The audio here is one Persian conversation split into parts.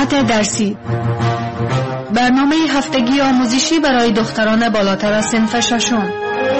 مقاطع درسی، برنامه هفتگی آموزشی برای دختران بالاتر از صنف ششم.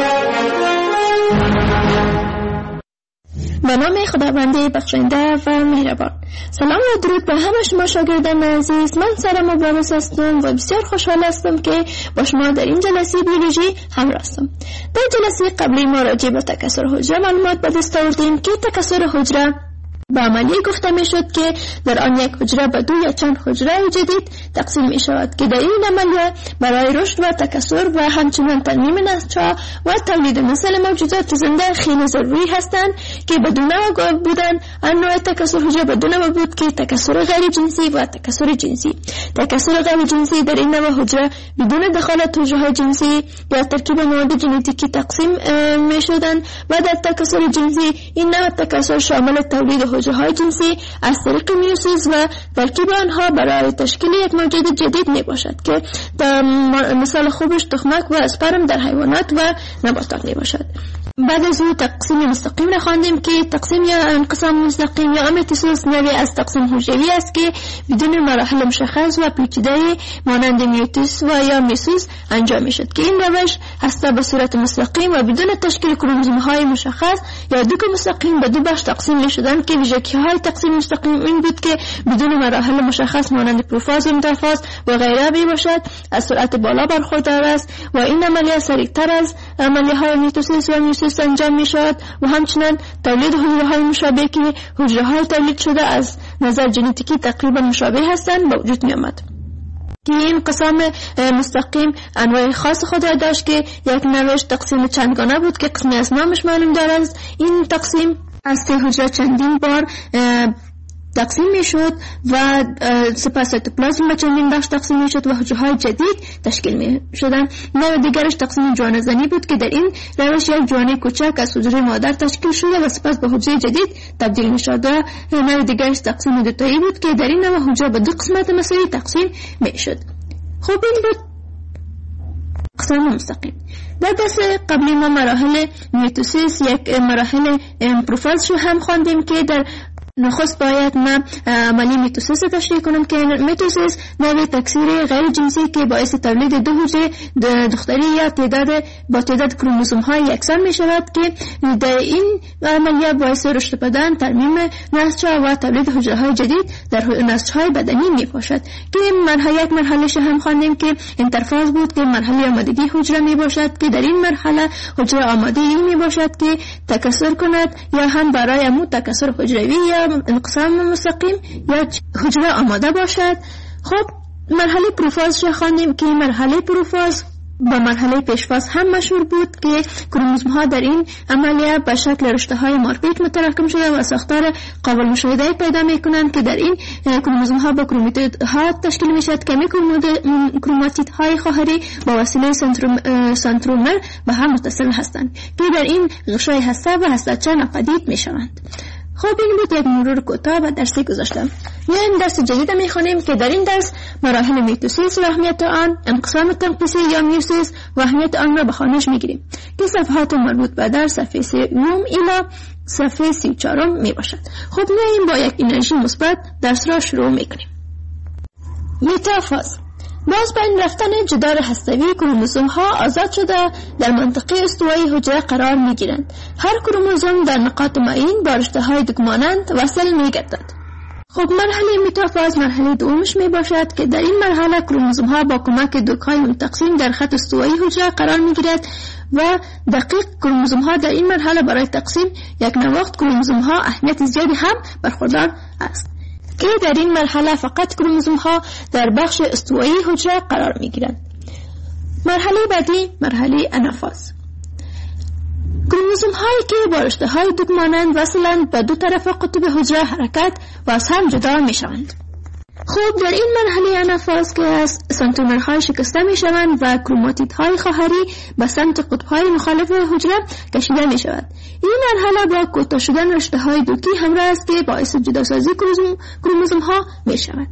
به نام خداوند بخشنده و مهربان. سلام و درود به همه شما شاگردان عزیز. من سارا مبارز هستم و بسیار خوشحال هستم که با شما در این جلسه بیولوژی همراه هستم. در جلسه قبلی ما راجع به تکثر حجره معلومات به دست آوردیم که تکثر حجره به عملیه گفته می شد که در آن یک حجره به دو یا چند حجره جدید تقسیم می شود که در این عملیه برای رشد و تکثر و همچنین تنمیم نسل‌ها و تولید نسل موجودات زنده خیلی ضروری هستند که بدون نوع بودن انواع تکثر حجره بدون نوع بود که تکثر غیر جنسی و تکثر جنسی. تکثر غیر جنسی در این نوع حجره بدون دخالت حجره جنسی یا ترکیب مواد ژنتیکی تقسیم می شدند و در تکثر جنسی این نوع تکثر شامل تولید حجره جنسی از طریق میوسیس و ترکیب آنها برای تشکیل یک موجود جدید می باشد که مثال خوبش تخمک و اسپرم در حیوانات و نباتات می باشد. بعد از او تقسیم مستقیم را خواندیم که تقسیم یا انقسام مستقیم یا میتوسیس نوعی از تقسیم حجروی است که بدون مراحل مشخص و پیچیده مانند میوسیس و یا میسوس انجام می شد که این روش هسته به صورت مستقیم و بدون تشکیل کروموزوم‌های مشخص یا دو مستقیم به دو بخش تقسیم می شدند که ویژگی‌های تقسیم مستقیم این بود که بدون مراحل مشخص مانند پروفاز و متافاز و غیره می باشد، از سرعت بالا برخوردار است و این عملیه سریعتر از عملیه‌های میتوسیس و میوسیس انجام می شود و همچنین تولید حجره‌های مشابه که حجره‌های تولید شده از نظر ژنتیکی تقریبا مشابه هستند به وجود می آمد. که این انقسام مستقیم انواع خاص خود را داشت که یک نوعش تقسیم چندگانه بود که قسمی از نامش معلوم دارد. این تقسیم از ته حجره چندین بار تقسیم می شد و سپس سیتوپلازم به چندین بخش تقسیم می شد و حجره‌های جدید تشکیل می شدند. نوع دیگرش تقسیم جوانه زنی بود که در این روش یک جوانه کوچک از حجره مادر تشکیل شده و سپس به حجره جدید تبدیل می شد. نوع دیگرش تقسیم دوتایی بود که در این نوع حجره به دو قسمت مساوی تقسیم می شد. خب این بود اقسام مستقیم. در درس قبلی ما مراحل میتوسیس یک مراحل پروفاز رو هم خواندیم که در نخست باید من عملی میتوسیس تشریح کنم که میتوسیس نوع تکثیر غیر جنسی که باعث تولید دو حجره دختری یا با تعداد کروموزوم های یکسان می شود که در این عملیه باعث رشد بدن، ترمیم نسل‌ها و تولید حجره های جدید در نسل‌های بدنی می باشد که یک مرحله هم خواندیم که انترفاز بود که مرحله آمادگی حجره می باشد که در این مرحله حجره آماده این می باشد که تکثر کند یا هم برای امو تکثر حجروی یا انقسام مستقیم یا حجره آماده باشد. خب مرحله پروفاز را خواندیم که مرحله پروفاز با مرحله پیشفاز هم مشهور بود که کروموزوم ها در این عملیه به شکل رشته های مارپیچ متراکم شده و ساختار قابل مشاهده پیدا می کنند که در این کروموزوم ها با کروماتید ها تشکیل می شود که کروماتید های خواهری با وسیله سنترومر به هم متصل هستند که در این غشای هسته و هسته‌چه ناپدید می شوند. خب این بود یک مرور کوتاه و درسی گذاشتم. این درس جدید میخونیم که در این درس مراحل میتوسیس و اهمیت آن، انقسام تنقیصی یا میوسیس و اهمیت آن را به خوانش میگیریم که صفحات مربوط به در صفحه 3 الی صفحه 34 می باشد. خب میاییم با یک انرژی مثبت درس را شروع میکنیم. میتافاز باز به این رفتن جدار هسته‌ای کروموزوم ها آزاد شده در منطقه استوایی حجره قرار می گیرند. هر کروموزوم در نقاط معین با رشته های دکمانند وصل می گردد. خب مرحله میتافاز مرحله دومش می باشد که در این مرحله کروموزوم ها با کمک دوک‌های متقسیم در خط استوایی حجره قرار می گیرد و دقیق کروموزوم ها در این مرحله برای تقسیم یک نواخت کروموزوم ها اهمیت زیادی هم برخوردار است که در این مرحله فقط کروموزوم ها در بخش استوایی حجره قرار می گیرند. مرحله بعدی مرحله انافاز. کروموزوم هایی که با رشته های دوگ مانند وصلند به دو طرف قطب حجره حرکت و از هم جدا می شوند. خب در این مرحله انافاز که از سنترومرهای شکسته می شوند و کروماتیدهای خواهری به سمت قطبهای مخالف حجره کشیده می شود. این مرحله با کوتاه شدن رشته های دوکی همراه است که باعث جداسازی کروموزوم ها می شود.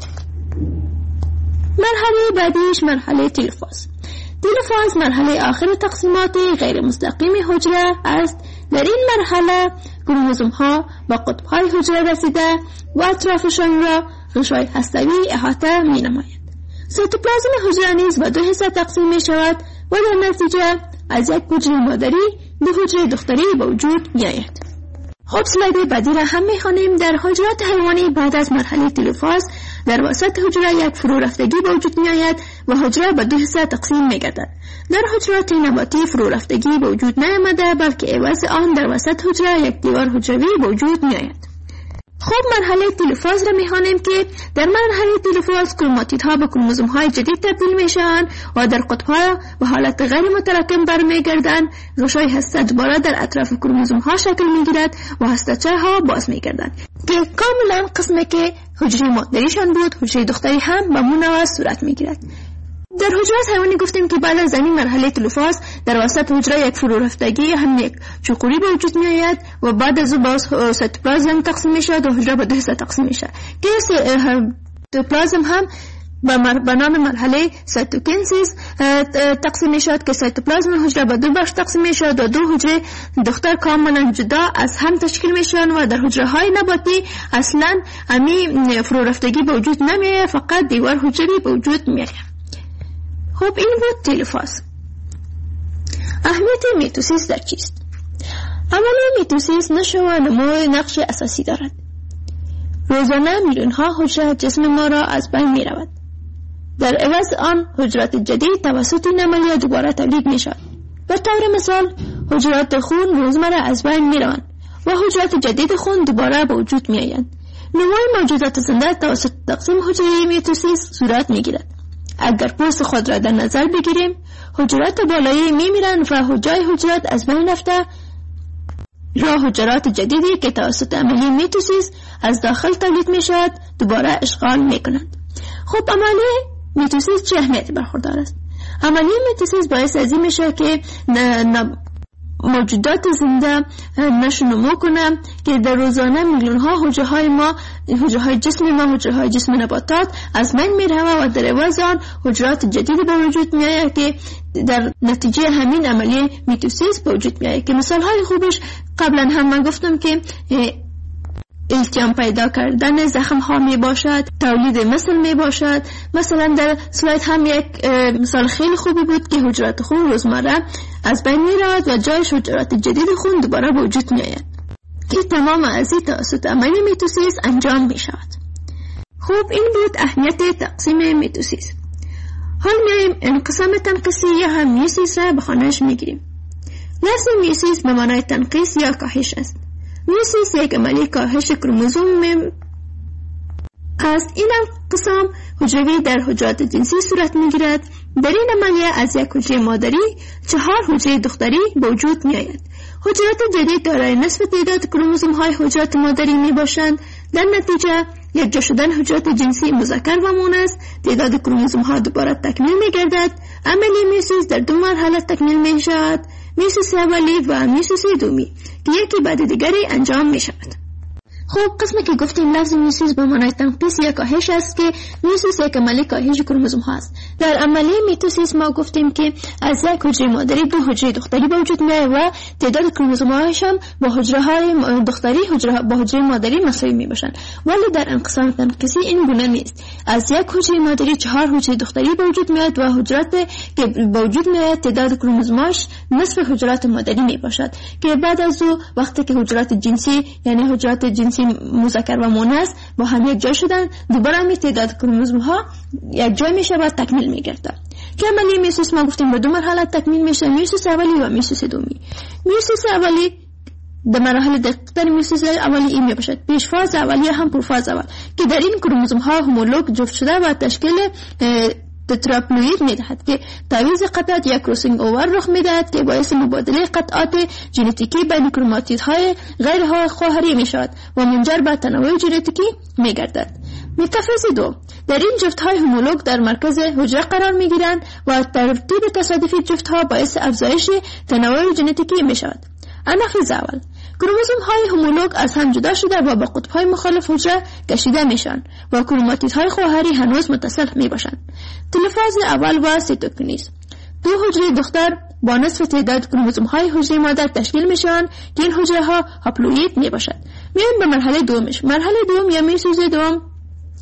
مرحله بعدیش مرحله تلفاز. تلفاز مرحله آخر تقسیمات غیر مستقیم حجره است. در این مرحله کروموزوم ها با قطبهای حجره رسیده و اطرافشان را غشای هسته‌ای احاطه می‌نماید. سایتوپلازم حجره نیز به 2 حصه تقسیم می‌شود و در نتیجه از یک حجره مادری 2 حجره دختری به وجود می‌آید. خب سلاید بعدی را هم می‌خوانیم. در حجرات حیوانی بعد از مرحله تلوفاز در وسط حجره یک فرو رفتگی به وجود می‌آید و حجره به 2 حصه تقسیم می‌گردد. در حجرات نباتی فرو رفتگی به وجود نیامده، بلکه عوض آن در وسط حجره یک دیوار حجروی به وجود می‌آید. خب مرحله تلوفاز را می‌خوانیم که در مرحله تلوفاز کروماتیدها به کروموزوم‌های جدید تبدیل می‌شوند و در قطب‌ها به حالت غیر متراکم برمیگردند. غشای هسته دوباره در اطراف کروموزوم‌ها شکل می‌گیرد و هسته‌چه‌ها باز می‌گردند که کاملا قسمی که حجره مادریشان بود حجره دختری هم به منوع صورت می‌گیرد. در حجرات حیوانی گفتیم که بعد از این مرحله تلوفاز در وسط حجره یک فرو رفتگی هم یک چوقوری به وجود می آید و بعد از او باز سایتوپلازم تقسیم می شود و حجره به 2 حصه تقسیم می شود که سایتوپلازم هم به نام مرحله سایتوکینسیس تقسیم می شود که سایتوپلازم حجره به 2 بخش تقسیم می شود و 2 حجره دختر کاملا جدا از هم تشکیل می شوند و در حجره های نباتی اصلا همی فرو رفتگی به وجود نمی آید، فقط دیوار حجروی به وجود می آید. خب این بود تلوفاز. اهمیت میتوسیس در چیست؟ عملیه میتوسیس نشو و نمو نقش اساسی دارد. روزانه میلیون ها حجره جسم ما را از بین می رود. در عوض آن حجرات جدید توسط این عملیه دوباره تولید می شود. به طور مثال حجرات خون روزمره از بین می روند و حجرات جدید خون دوباره به وجود می آیند. نمو موجودات زنده توسط تقسیم حجره میتوسیس صورت می گیرد. اگر پوست خود را در نظر بگیریم حجرات بالایی میمیرند و حجای حجرات از بین رفته را حجرات جدیدی که توسط عملیه میتوسیس از داخل تولید می شود دوباره اشغال می کنند. خب عملیه میتوسیس چه اهمیتی برخوردار است؟ عملیه میتوسیس باعث از این می شود که موجودات زنده نشو نمو کنم که در روزانه میلیون ها حجره های ما، حجره های جسم ما، حجره های جسم نباتات از بین می روند و در عوض آن حجرات جدید به وجود می آید که در نتیجه همین عملیه میتوسیس به وجود می آید که مثال های خوبش قبلا هم من گفتم که التیام پیدا کردن زخم ها می باشد، تولید مثل می باشد. مثلا در سلاید هم یک مثال خیلی خوبی بود که حجرات خون روزمره از بین می رود و جایش حجرات جدید خون دوباره به وجود می آید که تمام ازی توسط عملیه میتوسیس انجام می شود. خوب این بود اهمیت تقسیم میتوسیس. حال میایم انقسام تنقیصی یا هم میوسیس را به خانهش میگیریم. لفظ میوسیس به معنای تنقیص یا کاهش است. میوسیس یک عملی کاهش کروموزوم است. این انقسام حجروی در حجرات جنسی صورت میگیرد. در این عملیه از یک حجره مادری 4 حجره دختری به وجود می آید. حجرات جدید دارای نصف تعداد کروموزوم های حجرات مادری می باشند. در نتیجه یکجا شدن حجرات جنسی مذکر و مؤنث تعداد کروموزوم ها دوباره تکمیل می گردد. عملیه میوسیس در 2 مرحله تکمیل می شود: میوسیس اولی و میوسیس دومی که یکی بعد دیگری انجام می شود. خب قسمی که گفتیم لفظ میوسیس به معنای تنقیص یا کاهش است که میوسیس یک عملی کاهش کروموزوم ها است. در عملیه میتوسیس ما گفتیم که از یک حجره مادری 2 حجره دختری به وجود میاد و تعداد کروموزوم هایش هم با حجره های دختری با حجره مادری مساوی می باشند. ولی در انقسام تنقیصی این گونه نیست. از یک حجره مادری 4 حجره دختری به وجود میاد و حجرات که به وجود میاد تعداد کروموزوماش نصف حجرات مادری می باشد که بعد از او وقتی که حجرات جنسی یعنی حجرات جنسی مذکر و مؤنث با هم یک جای شدن دوباره می تعداد کروموزوم ها یک جای می شود تکمیل می گردد. که عملیه میوسیس ما گفتیم به 2 مرحله تکمیل میشه: میوسیس اولی و میوسیس دومی. میوسیس اولی در مراحل دقیق‌تر میوسیس اولی این می باشد: پیش فاز اولیه هم پروفاز اول که در این کروموزوم ها همولوگ جفت شده و تشکیل تتراپلوئید می دهد که تعویض قطعات یا کروسینگ اوور رخ می دهد که باعث مبادله قطعات ژنتیکی بین کروماتیدهای غیر خواهری می شود و منجر به تنوع ژنتیکی می گردد. متافیز 2 در این جفت‌های همولوگ در مرکز حجره قرار می‌گیرند و ترتیب تصادفی جفت‌ها باعث افزایش تنوع ژنتیکی می‌شود. انافیز اول کروموزوم‌های همولوگ از هم جدا شده و به قطب‌های مخالف حجره کشیده میشن و کروماتیدهای خواهری هنوز متصل میباشند. تلفاز اول و سیتوکینیز 2 حجره دختر با نصف تعداد کروموزوم‌های حجره مادر تشکیل میشن که این حجره ها هاپلوئید میباشد. میایم به مرحله دومش. مرحله دوم یا میوسیس دوم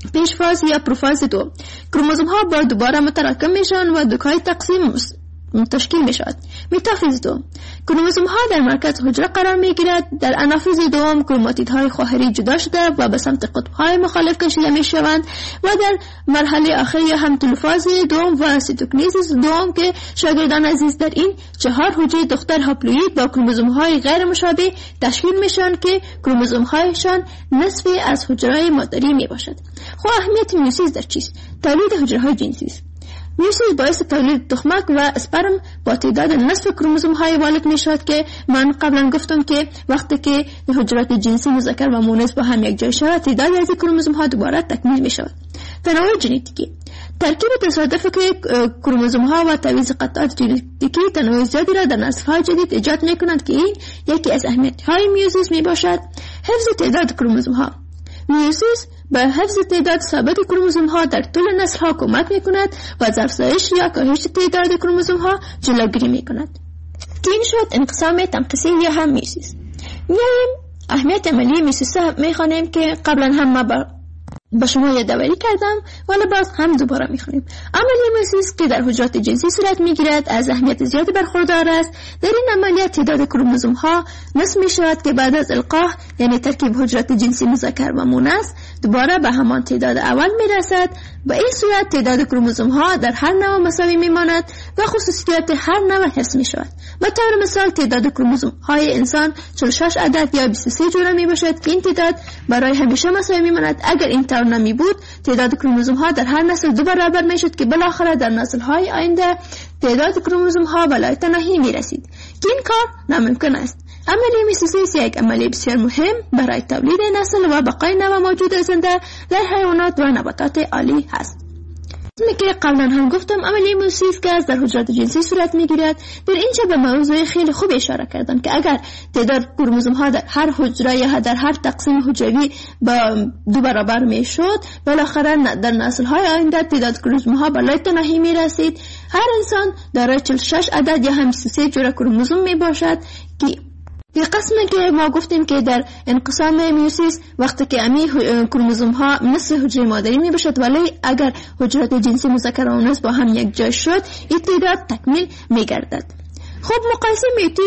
پیشفاز یا پروفاز دو، کروموزوم ها با دوباره متراکم میشن و دوکای تقسیم تشکیل می شود. متافیز دو، کروموزوم ها در مرکز حجره قرار می گیرد. در انافیز دوم کروماتیدهای خواهری جدا شده و به سمت قطب های مخالف کشیده می شوند و در مرحله آخری هم تلوفاز دوم و سیتوکنیز دوم که شاگردان عزیز در این 4 حجره دختر هاپلوئید با کروموزوم های غیر مشابه تشکیل میشن که کروموزوم هایشان نصف از حجره مادری می باشد. خب اهمیت میوسیس در چیست؟ تولید حجره های جنسی است. میوسیس باعث تولید تخمک و اسپرم با تعداد نصف کروموزوم های والد می شود که من قبلا گفتم که وقتی که حجرات جنسی مذکر و مؤنث با هم یک جای شود تعداد از کروموزوم ها دوباره تکمیل می شود. تنوع ژنتیکی، ترکیب تصادفی که کروموزوم ها و تعویض قطعات ژنتیکی تنوع زیادی را در نسل های جدید ایجاد می کنند که این یکی از اهمیت های میوسیس می باشد. حفظ تعداد کروموزوم ها، میوسیس به حفظ تعداد ثابت کروموزوم ها در طول نسل ها کمک می کند و از افزایش یا کاهش تعداد کروموزوم ها جلوگیری می کند. که این شد انقسام تنقیصی یا هم میوسیس. میایم اهمیت عملی میوسیس می خوانیم که قبلا هم ما با شما یادآوری کردم ولی باز هم دوباره میخونیم. عملیه میوسیس که در حجرات جنسی صورت میگیرد از اهمیت زیادی برخوردار است. در این عملیات تعداد کروموزوم ها نصف می شود که بعد از القاح یعنی ترکیب حجرات جنسی مذکر و مؤنث دوباره به همان تعداد اول میرسد. به این صورت تعداد کروموزوم ها در هر نوع مساوی میماند و خصوصیات هر نوع حفظ می شود. به طور مثال تعداد کروموزوم های انسان 46 عدد یا 23 جوره می باشد که این تعداد برای همیشه مساوی میماند. اگر این طور نمی بود تعداد کروموزوم ها در هر نسل 2 برابر می شد که بالاخره در نسل های آینده تعداد کروموزوم ها بالای تناهی می رسید که این کار ناممکن است. عملیه میوسیس یک عملیه بسیار مهم برای تولید نسل و بقای نوع موجود زنده در حیوانات و نباتات عالی هست. مثل که قبلا هم گفتم عملیه میوسیس که از در حجرات جنسی صورت میگیرد. در اینجا به موضوع خیلی خوب اشاره کردم که اگر تعداد کروموزوم ها در هر حجره یا در هر تقسیم حجروی با 2 برابر میشد بالاخره در نسل های آینده تعداد کروموزوم ها بالای تناهی میرسید. هر انسان دارای 46 عدد یا هم 23 جوره کروموزوم می باشد که یه قسمی که ما گفتیم که در انقسام میوسیس وقتی که امی کروموزوم ها نصف حجره مادری می باشد ولی اگر حجرات جنسی مذکر و مؤنث با هم یک جای شد این تعداد تکمیل می گردد. خب مقایسه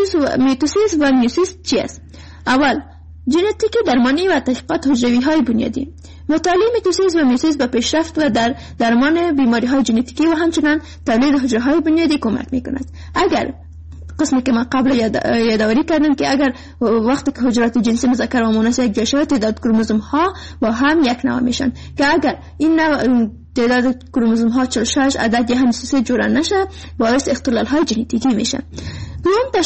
میتوسیس و میوسیس چی است؟ اول ژنتیک درمانی و تحقیقات حجروی های بنیادی. مطالعه میتوسیس و میوسیس به پیشرفت و در درمان بیماری های ژنتیکی و همچنین تولید حجره های بنیادی کمک می کند. اگر قسمی که من قبل یادآوری کردم که اگر وقتی که حجرات جنسی مذکر و مؤنث یک جای شود تعداد کروموزوم ها با هم یک نوع میشن که اگر این نوع تعداد کروموزوم ها 46 عدد یا هم 23 جوره نشه باعث اختلال های ژنتیکی میشه. دوم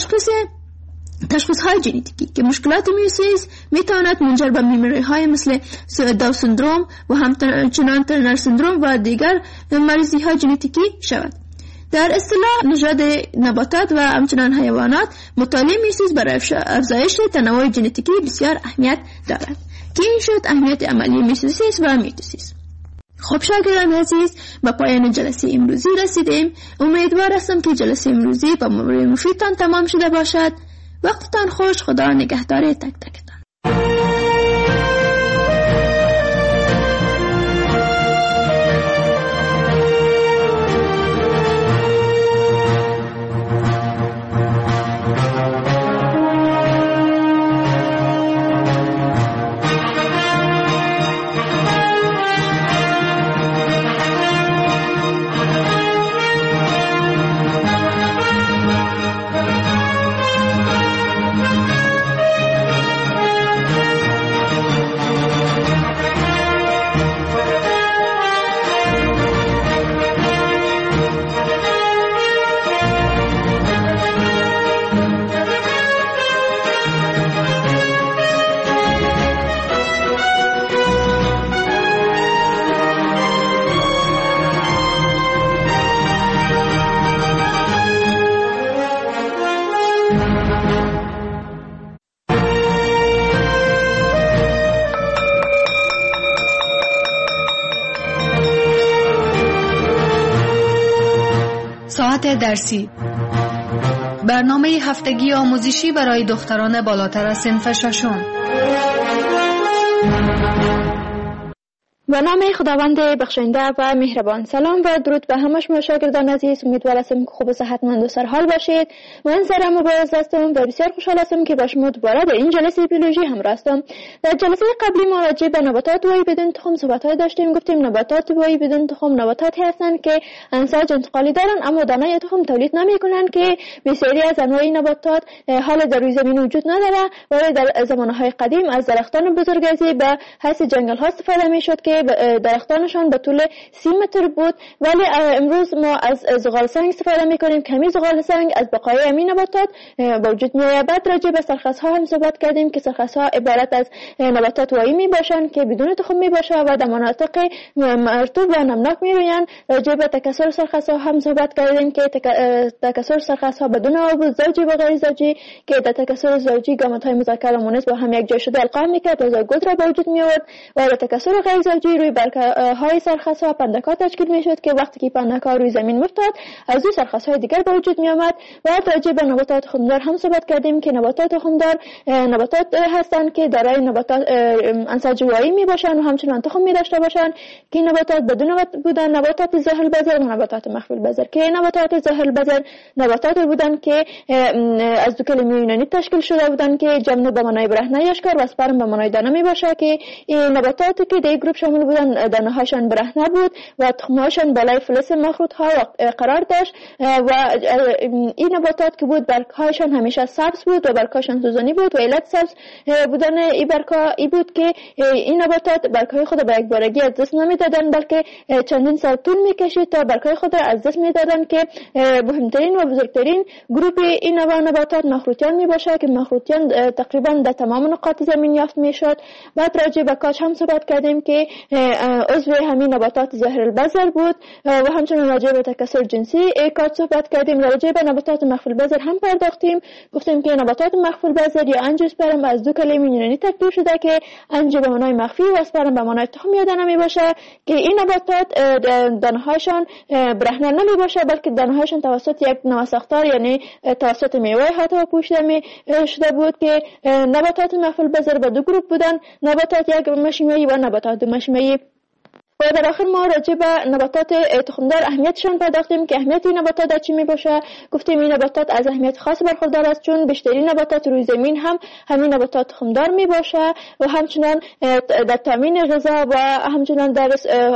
تشخیص های ژنتیکی که مشکلات میوسیس میتواند منجر به بیماری های مثل داون سندروم و همچنان ترنر سندروم و دیگر مریضی های ژنتیکی شود. در اصطلاح نژاد نباتات و همچنان حیوانات مطالعه میوسیس برای افزایش تنوع ژنتیکی بسیار اهمیت دارد که این شد اهمیت عملی میوسیس و میتوسیس. خب شاگردان عزیز به پایان جلسه امروزی رسیدیم. امیدوار هستم که جلسه امروزی با موضوع مفیدتان تمام شده باشد. وقتتان خوش. خدا نگهدار تک تکتان. ساعت درسی، برنامه هفتگی آموزشی برای دختران بالاتر از صنف ششم. به نام خداوند بخشنده و مهربان. سلام و درود به همه شما شاگردان عزیز. امیدوار هستم که خوب و صحتمند و سرحال باشید. من سرم مبارز هستم و بسیار خوشحال هستم که با شما دوباره در این جلسه بیولوژی همراه هستم. در جلسه قبلی ما راجع به نباتات دوایی بدون تخم صحبت داشتیم. گفتیم نباتات دوایی بدون تخم نباتاتی هستند که انساج انتقالی دارند اما دانه یا تخم تولید نمی‌کنند، که بسیاری از انواع نباتات حال در روی زمین وجود نداره، ولی در زمانهای قدیم از درختان بزرگسالی به حیث جنگل ها استفاده می‌شد که درختانشان به طول 30 متر بود. ولی امروز ما از زغال سنگ استفاده می‌کنیم. کمی زغال سنگ از بقایای همین نباتات به وجود می‌آید. بعد راجع به سرخس‌ها هم صحبت کردیم که سرخس‌ها عبارت از نباتات وایی میباشند که بدون تخم میباشه و در مناطق مرطوب و نمناک میرویند. راجع به تکثر سرخس‌ها هم صحبت کردیم که تکثر سرخس‌ها بدون عضو زوجی و غیر زوجی که در تکثر زوجی گامت‌های مذکر و مؤنث با هم یک جای شده القا میکرد و زوگوت را به وجود میآورد، و در تکثر غیر زوجی روی برگ‌های سرخس‌ها پندک‌ها تشکیل میشد که وقتی که پندک‌ها روی زمین می‌افتاد از روی سرخس‌های دیگر به وجود میآمد. و راجع به نباتات خمدار هم صحبت کردیم که نباتات خمدار نباتات هستند که دارای نباتات انساج وایی میباشند و همچنان تخم می‌داشته باشند که نباتات بدون بودن نباتات ظاهر البذر و نباتات مخفی البذر. که نباتات ظاهر البذر نباتات بودند که از دو کلمه یونانی تشکیل شده بودند که جمع به معنای برهنه یاشکار و اسپرم به معنای دانه میباشه، که این نباتاتی که در گروه شامل بودند دانه‌هاشان برهنه بود و تخم‌هاشان بالای فلز مخروط‌ها قرار داشت و این نباتات که بود برگ‌هایشان همیشه سبز بود و برگ‌هاشان سوزنی بود و علت سبز بودن این برگ‌ها ای بود که این نباتات برگ‌های خود به یک بارگی از دست نمی‌دادند، بلکه چندین سال طول می‌کشید تا برگ‌های خود از دست می‌دادند. که مهمترین و بزرگترین گروه این نوع نباتات مخروطیان میباشه که مخروطیان تقریبا در تمام نقاط زمین یافت میشد. بعد راجع به کاج هم صحبت کردیم که عضو همین نباتات ظاهر البذر بود و همچنین راجع به تکثر جنسی کاج صحبت کردیم. راجع به نباتات مخفی البذر هم پرداختیم. گفتیم که نباتات مخفی البذر یا انژیوسپرم از دو کلمه یونانی ترکیب شده که انژیو به معنای مخفی و اسپرم به معنای تخم یا دانه میباشه، که این نباتات دانه‌هاشان برهنه نمیباشه بلکه دانه‌هاشان توسط یک نوساختار یعنی توسط میوه حتی پوشیده می شده بود. که نباتات مخفی البذر به دو گروه بودن، نباتات یک مشیمه‌ای و نباتات دو مشیمه‌ای. و در آخر ما راجع به نباتات تخمدار اهمیتشان پرداختیم که اهمیت این نباتات در چی میباشه. گفتیم این نباتات از اهمیت خاص برخوردار است چون بیشترین نباتات روی زمین هم همین نباتات تخمدار میباشه و همچنان در تامین غذا و همچنان در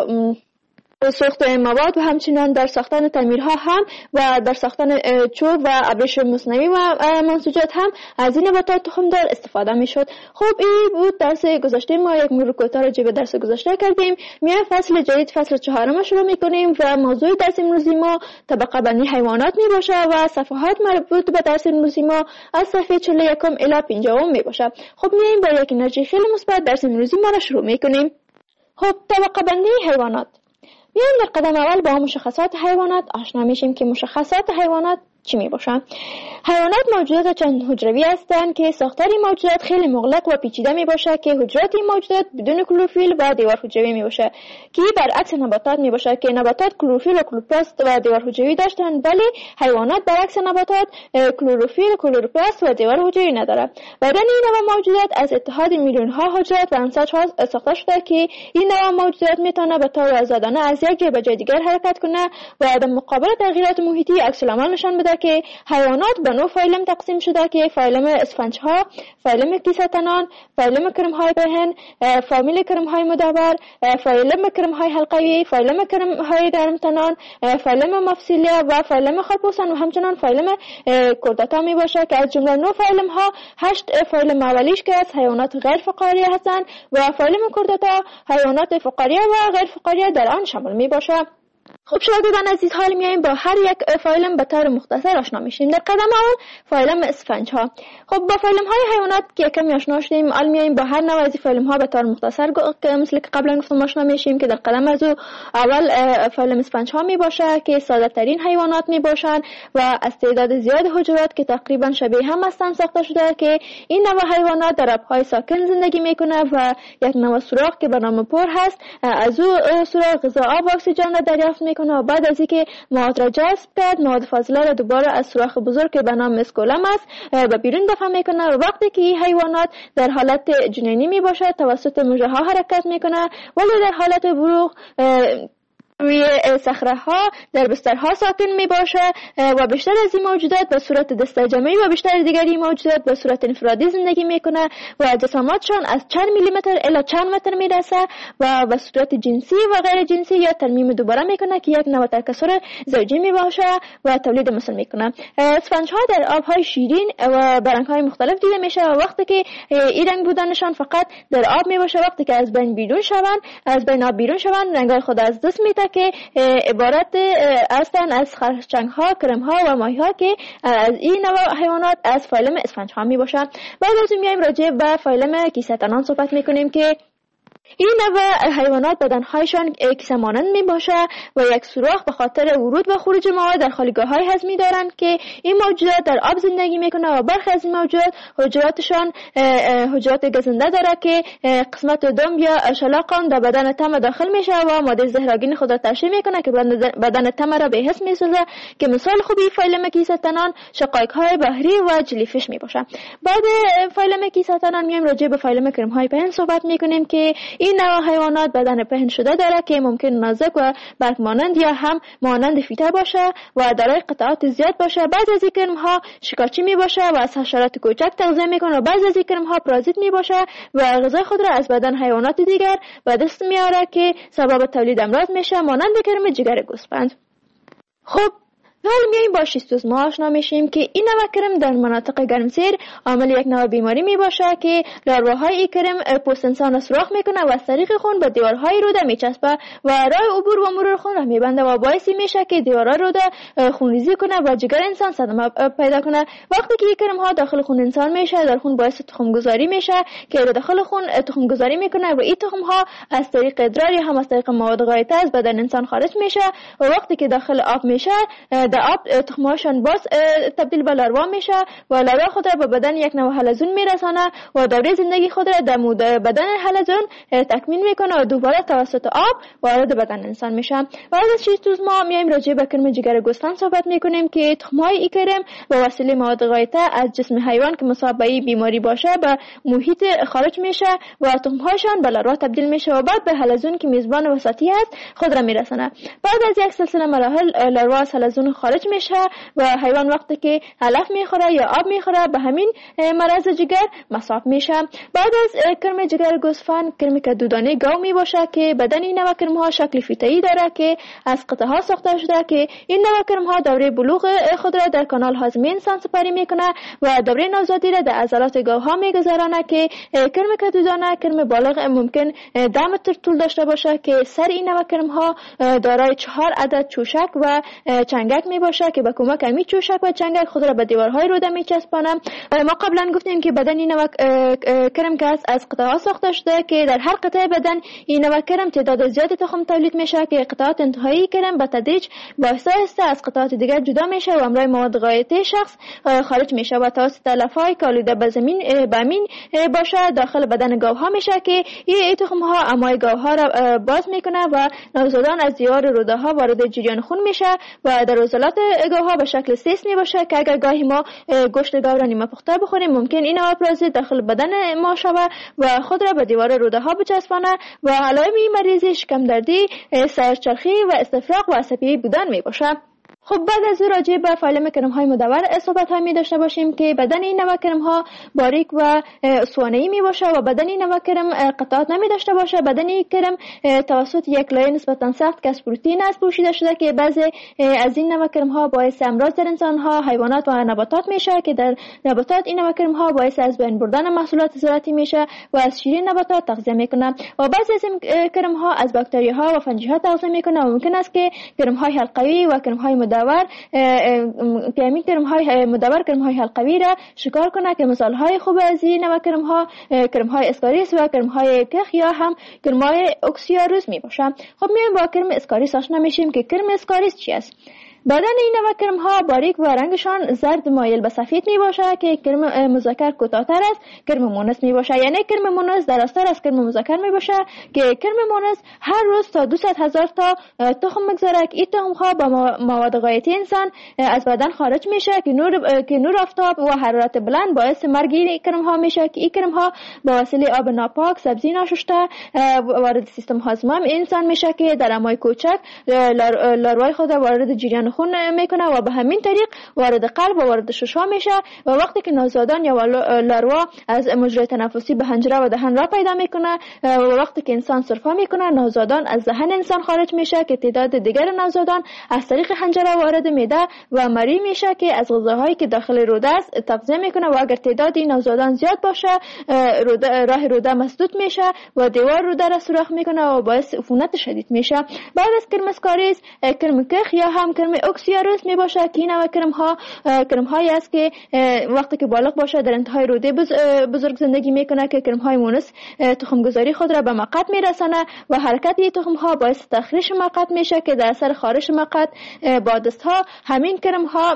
ساخت مواد و همچنان در ساختن تعمیرها هم و در ساختن چوب و ابریشم مصنوعی و منسوجات هم از این نباتات تخمدار استفاده میشد. خب این بود درس گذشته ما. یک مرور کوتاه راجع به درس گذشته کردیم. میایم فصل جدید، فصل 4 شروع میکنیم و موضوع درس امروزی ما طبقه بندی حیوانات میباشه و صفحات مربوط به درس امروزی ما از صفحه 41 الی 50 میباشه. خب میایم با یک انرژی خیلی مثبت درس امروزی ما را شروع میکنیم. خب طبقه بندی حیوانات. میایم در قدم اول با مشخصات حیوانات آشنا میشیم که مشخصات حیوانات چی می باشن؟ حیوانات موجودات چند حجروی هستند که ساختار این موجودات خیلی مغلق و پیچیده می باشه که حجرات این موجودات بدون کلروفیل و دیوار حجروی می باشه، که برعکس نباتات می باشه که نباتات کلروفیل و کلوروپلاست و دیوار حجروی داشتند، ولی حیوانات برعکس نباتات کلروفیل، کلوروپلاست و دیوار حجروی نداره. بدن این نوع موجودات از اتحاد میلیون ها حجرات و انساج‌ها ساخته شده که این نوع موجودات میتونه به طور آزادانه از یک جای به جای دیگر حرکت کنه و در مقابل تغییرات محیطی عکس العمل نشان بده. که حیوانات به نوع فایلم تقسیم شده که فایلم اسفنج‌ها، فایلم کیسه‌تنان، فایلم کرم‌های پهن، فامیل کرم‌های مدور، فایلم کرم‌های حلقوی، فایلم کرم‌های درمتنان، فایلم مفصلیه و فایلم خرپوسان و همچنان فایلم کرداتا می باشه که از جمله نوع فایلم ها 8 فایلم اولیش که از حیوانات غیر فقاریه هستند و فایلم کرداتا حیوانات فقاریه و غیر فقاریه در آن شامل می باشه. خب شاگردان عزیز، حال میایم با هر یک فایلم به طور مختصر آشنا میشیم. در قدم اول فایلم اسفنج ها. خب با فایلم های حیوانات که کمی آشنا شدیم، حال میایم با هر نوع از فایلم ها به طور مختصر مثل که قبلا گفتم آشنا میشیم که در قدم از اول فایلم اسفنج ها می باشه که ساده ترین حیوانات می باشن و از تعداد زیاد حجرات که تقریبا شبیه هم هستند ساخته شده که این نوع حیوانات در آبهای ساکن زندگی میکنه و یک نوع سوراخ که به نام پر هست از او سوراخ غذا، آب و اکسیژن را دریافت جذب میکنه و بعد از اینکه مواد را جذب کرد مواد فاضله را دوباره از سوراخ بزرگ که به نام مسکولم است به بیرون دفع میکنه و وقتی که این حیوانات در حالت جنینی می باشد توسط مژه ها حرکت میکنه ولی در حالت بلوغ روی صخره ها در بسترها ساکن می باشه و بیشتر از این موجودات به صورت دسته‌جمعی و بیشتر دیگری موجودات به صورت انفرادی زندگی میکنه و جسامتشان از چند میلیمتر الی چند متر میرسه و به صورت جنسی و غیر جنسی یا ترمیم دوباره میکنه که یک نوع تکثر زوجی می باشه و تولید مثل میکنه. اسفنج ها در آبهای شیرین و برنگ های مختلف دیده میشه و وقتی که این رنگ بودنشان فقط در آب می باشه وقتی که از بین آب بیرون شوند رنگ خود از دست میده که عبارت هستند از خرچنگ ها، کرم ها و ماهی ها که از این نوع حیوانات از فایلم اسفنج ها می باشند. بعد از این میایم راجع به فایلم کیسه تنان صحبت میکنیم که این نوع حیوانات بدنهایشان کیسه مانند می باشه و یک سوراخ به خاطر ورود و خروج مواد در خالیگاه های هضمی دارند که این موجودات در آب زندگی میکنه و برخی از این موجودات حجراتشان حجرات گزنده داره که قسمت دم یا شلاق در بدن تم داخل میشه و ماده زهرآگین خود را ترشح میکنه که بدن تم را به حس میسازه که مثال خوبی فایلم کیسه تنان شقایق های بحری و جلیفیش می باشه. بعد فایلم کیسه تنان میایم راجع به فایلم کرم های پهن صحبت میکنیم که این نوع حیوانات بدن پهن شده داره که ممکن نازک و برگ مانند یا هم مانند فیته باشه و دارای قطعات زیاد باشه. بعضی از این کرم ها شکارچی می باشه و از حشرات کوچک تغذیه میکنه و بعضی از این کرم ها پارازیت می باشه و غذای خود را از بدن حیوانات دیگر به دست میاره که سبب تولید امراض میشه مانند کرم جگر گوسفند. خب حالا میاییم با شیستوزما آشنا میشیم که این نوع کرم در مناطق گرمسیر عامل یک نوع بیماری می باشه که لارواهای این کرم پوست انسان را سوراخ میکنه و از طریق خون به دیوارهای روده میچسبه و راه عبور و مرور خون را میبنده و باعثی میشه که دیوارهای روده خونریزی کنه و جگر انسان صدمه پیدا کنه. وقتی که این کرم ها داخل خون انسان میشه در خون باعث تخم گذاری میشه که داخل خون تخم گذاری میکنه و این تخم ها از طریق ادرار یا هم از طریق مواد غایطه از بدن انسان خارج میشه و وقتی که داخل آب میشه در آب تخمهاشان باز تبدیل به لاروا میشه و لاروا خود را به بدن یک نوع حلزون میرسانه و دوره زندگی خود را در بدن حلزون تکمیل میکنه و دوباره توسط آب وارد بدن انسان میشه. بعد از شیستوزما میایم راجع به کرم جگر گوسفند صحبت میکنیم که تخمهای این کرم به وسیله مواد غایطه از جسم حیوان که مصاب به بیماری باشه به محیط خارج میشه و تخمهاشان به لاروا تبدیل میشه و بعد به حلزون که میزبان وسطی است خود را میرسانه. بعد از یک سلسله مراحل لاروا از حلزون خارج میشه و حیوان وقتی که علف میخوره یا آب میخوره به همین مرض جگر مصاب میشه. بعد از کرم جگر گوسفند کرم کدودانه گاو می باشه که بدن این نوع کرم ها شکل فیته‌ای داره که از قطعه ها ساخته شده که این نوع کرم ها دوره بلوغ خود را در کانال هاضمه انسان سپری میکنه و دوره نوزادی را در عضلات گاو ها میگذرانه که کرم کدودانه کرم بالغ ممکن 10 متر طول داشته باشه که سر این نوع کرم ها دارای 4 عدد چوشک و چنگک می باشه که به کمک همین چوشک و چنگک خود را به دیوارهای روده میچسبانه. ما قبلا گفتیم که بدن این نوع کرم که از قطعه ها ساخته شده که در هر قطعه بدن این نوع کرم تعداد زیادی تخم تولید میشه که قطعات انتهایی کرم به تدریج با آهسته از قطعات دیگر جدا میشه و امرای مواد غایطه شخص خارج میشه و توسط علفهای که آلوده به زمین بامین باشه داخل بدن گاوها میشه که این تخم ها امای گاوها را باز میکنه و نوزادان از دیوار روده ها وارد جریان خون میشه و در عضلات گاوها به شکل سیس می باشه که اگر گاهی ما گوشت گاو را نیمه پخته بخوریم ممکن این نوع پرازیت داخل بدن ما شود و خود را به دیوار روده ها بچسبانه و علائم این مریضی شکم دردی، سرچرخی و استفراغ و عصبی بودن می باشه. خب بعد از راجع به فایلم کرم های مدور صحبت می داشته باشیم که بدن این نوع کرم ها باریک و اسوانه‌ای می باشه و بدن این نوع کرم قطعات نمی داشته باشه. بدن این کرم توسط یک لایه نسبتا سخت که از پروتئین است پوشیده شده که بعضی از این نوع کرم ها باعث امراض در انسان ها، حیوانات و نباتات میشه که در نباتات این نوع کرم ها باعث از بین بردن محصولات زراعتی میشه و از شیرین نباتات تغذیه میکنه و بعضی از این کرم ها از باکتری ها و فنجی ها تغذیه میکنه و ممکن است که کرم های حلقوی و کرم های مدور پیامی کرم های مدور کرم های حلقوی را شکار کنه که مثال های خوب از این نوع کرم های اسکاریس و کرم های کخ یا هم کرم های اکسیاروز می باشه. خب میایم با کرم اسکاریس آشنا میشیم که کرم اسکاریس چی است. بدن این نوع کرم ها باریک و رنگشان زرد مایل به سفید می باشد که کرم مذکر کوتاه‌تر است کرم مؤنث می باشد. یعنی کرم مؤنث دراستر از کرم مذکر می باشد که کرم مؤنث هر روز تا 200,000 تا تخم میگذاره که این تخم ها با مواد غایتی انسان از بدن خارج میشه که نور آفتاب و حرارت بلند باعث مرگ این کرم ها میشه که این کرم ها با وسیله آب ناپاک، سبزی ناشسته وارد سیستم هاضمه انسان میشه که در امای کوچک لاروای خود وارد جریان خون میکنه و به همین طریق وارد قلب و وارد ششم میشه و وقتی که نوزادان یا لاروا از مجرای تنفسی به حنجره و دهن را پیدا میکنه و وقتی که انسان سرفه میکنه نوزادان از دهن انسان خارج میشه که تعداد دیگر نوزادان از طریق حنجره وارد معده و مری میشه که از غذاهایی که داخل روده است تغذیه میکنه و اگر تعداد نوزادان زیاد باشه راه روده مسدود میشه و دیوار روده را سوراخ میکنه و باعث عفونت شدید میشه. بعد از کرم اسکاریس کرم کخ یا هم کرم اکسیاروس می باشه که این نوع کرم هایی است که وقتی که بالغ باشه در انتهای روده بزرگ زندگی میکنه که کرم های مونس تخم گذاری خود را به مقعد میرسانه و حرکت این تخم ها باعث تخریش مقعد میشه که در اثر خارش مقعد با دست ها همین کرم ها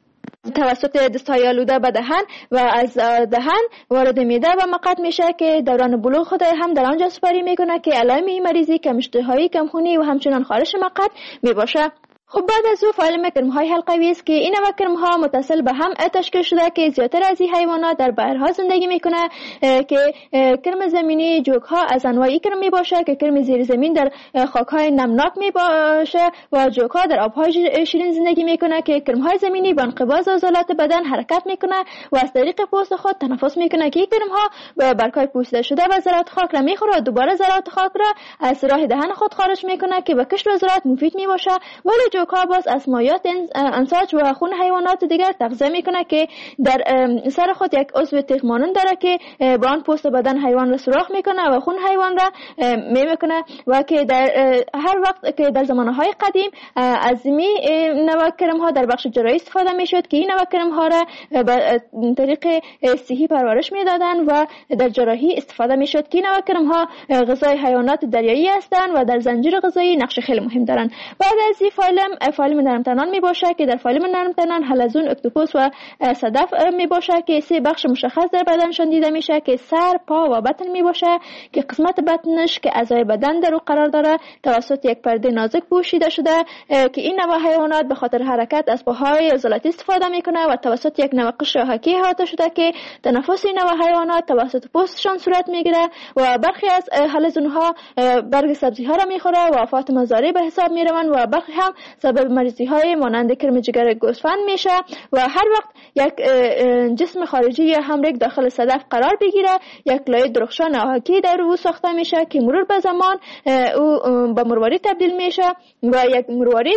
توسط دستهای آلوده به دهن و از دهن وارد معده و مقعد میشه که دوران بلوغ خود هم در آنجا سپری میکنه که علائم این مریضی کم اشتهایی، کم خونی و همچنان خارش مقعد میباشه. خب بعد از او فایل کرم های حلقوی است که این نوع کرم ها متصل به هم تشکیل شده که زیادتر از این حیوانات در بحرها زندگی میکنه که کرم زمینی جوک ها از انواع کرم می باشه که کرم زیر زمین در خاک های نمناک می باشه و جوک ها در آبهای شیرین زندگی میکنه که کرم های زمینی با انقباض عضلات بدن حرکت میکنه و از طریق پوست خود تنفس میکنه که این کرم ها برگهای پوسیده شده و ذرات خاک را میخوره و دوباره ذرات خاک را از راه دهن خود خارج میکنه که به کشت و ذرات مفید می باشه. ولی جوکا باز از مایات انساج و خون حیوانات دیگر تغذیه میکنه که در سر خود یک عضو تیغ مانند داره که با آن پوست بدن حیوان را سوراخ میکنه و خون حیوان را میکنه و که در هر وقت که در زمانهای قدیم از می نوع کرم ها در بخش جراحی استفاده میشد که این نوع کرم ها را به طریق صحی پرورش میدادن و در جراحی استفاده میشد که این نوع کرم ها غذای حیوانات دریایی هستند و در زنجیره غذایی نقش خیلی مهم دارن. بعد از این فایلم نرمتنان می باشه که در فایلم نرمتنان حلزون، اکتوپوس و صدف می باشه که سه بخش مشخص در بدنشان دیده میشه که سر، پا و بطن می باشه که قسمت بطنش که اعضای بدن در او قرار داره توسط یک پرده نازک پوشیده شده که این نوع حیوانات به خاطر حرکت از پاهای عضلاتی استفاده میکنه و توسط یک نوع قشر حکی احاطه شده که تنفس این نوع حیوانات توسط پوستشان صورت میگیره و برخی از حلزون ها برگ سبزی ها را میخوره و آفات مزارع به حساب میروند و برخی هم سبب مریضی های مانند کرم جگر گوسفند میشه و هر وقت یک جسم خارجی یا حمرک داخل صدف قرار بگیره یک لایه درخشان آهکی در او ساخته میشه که مرور به زمان او به مروارید تبدیل میشه و یک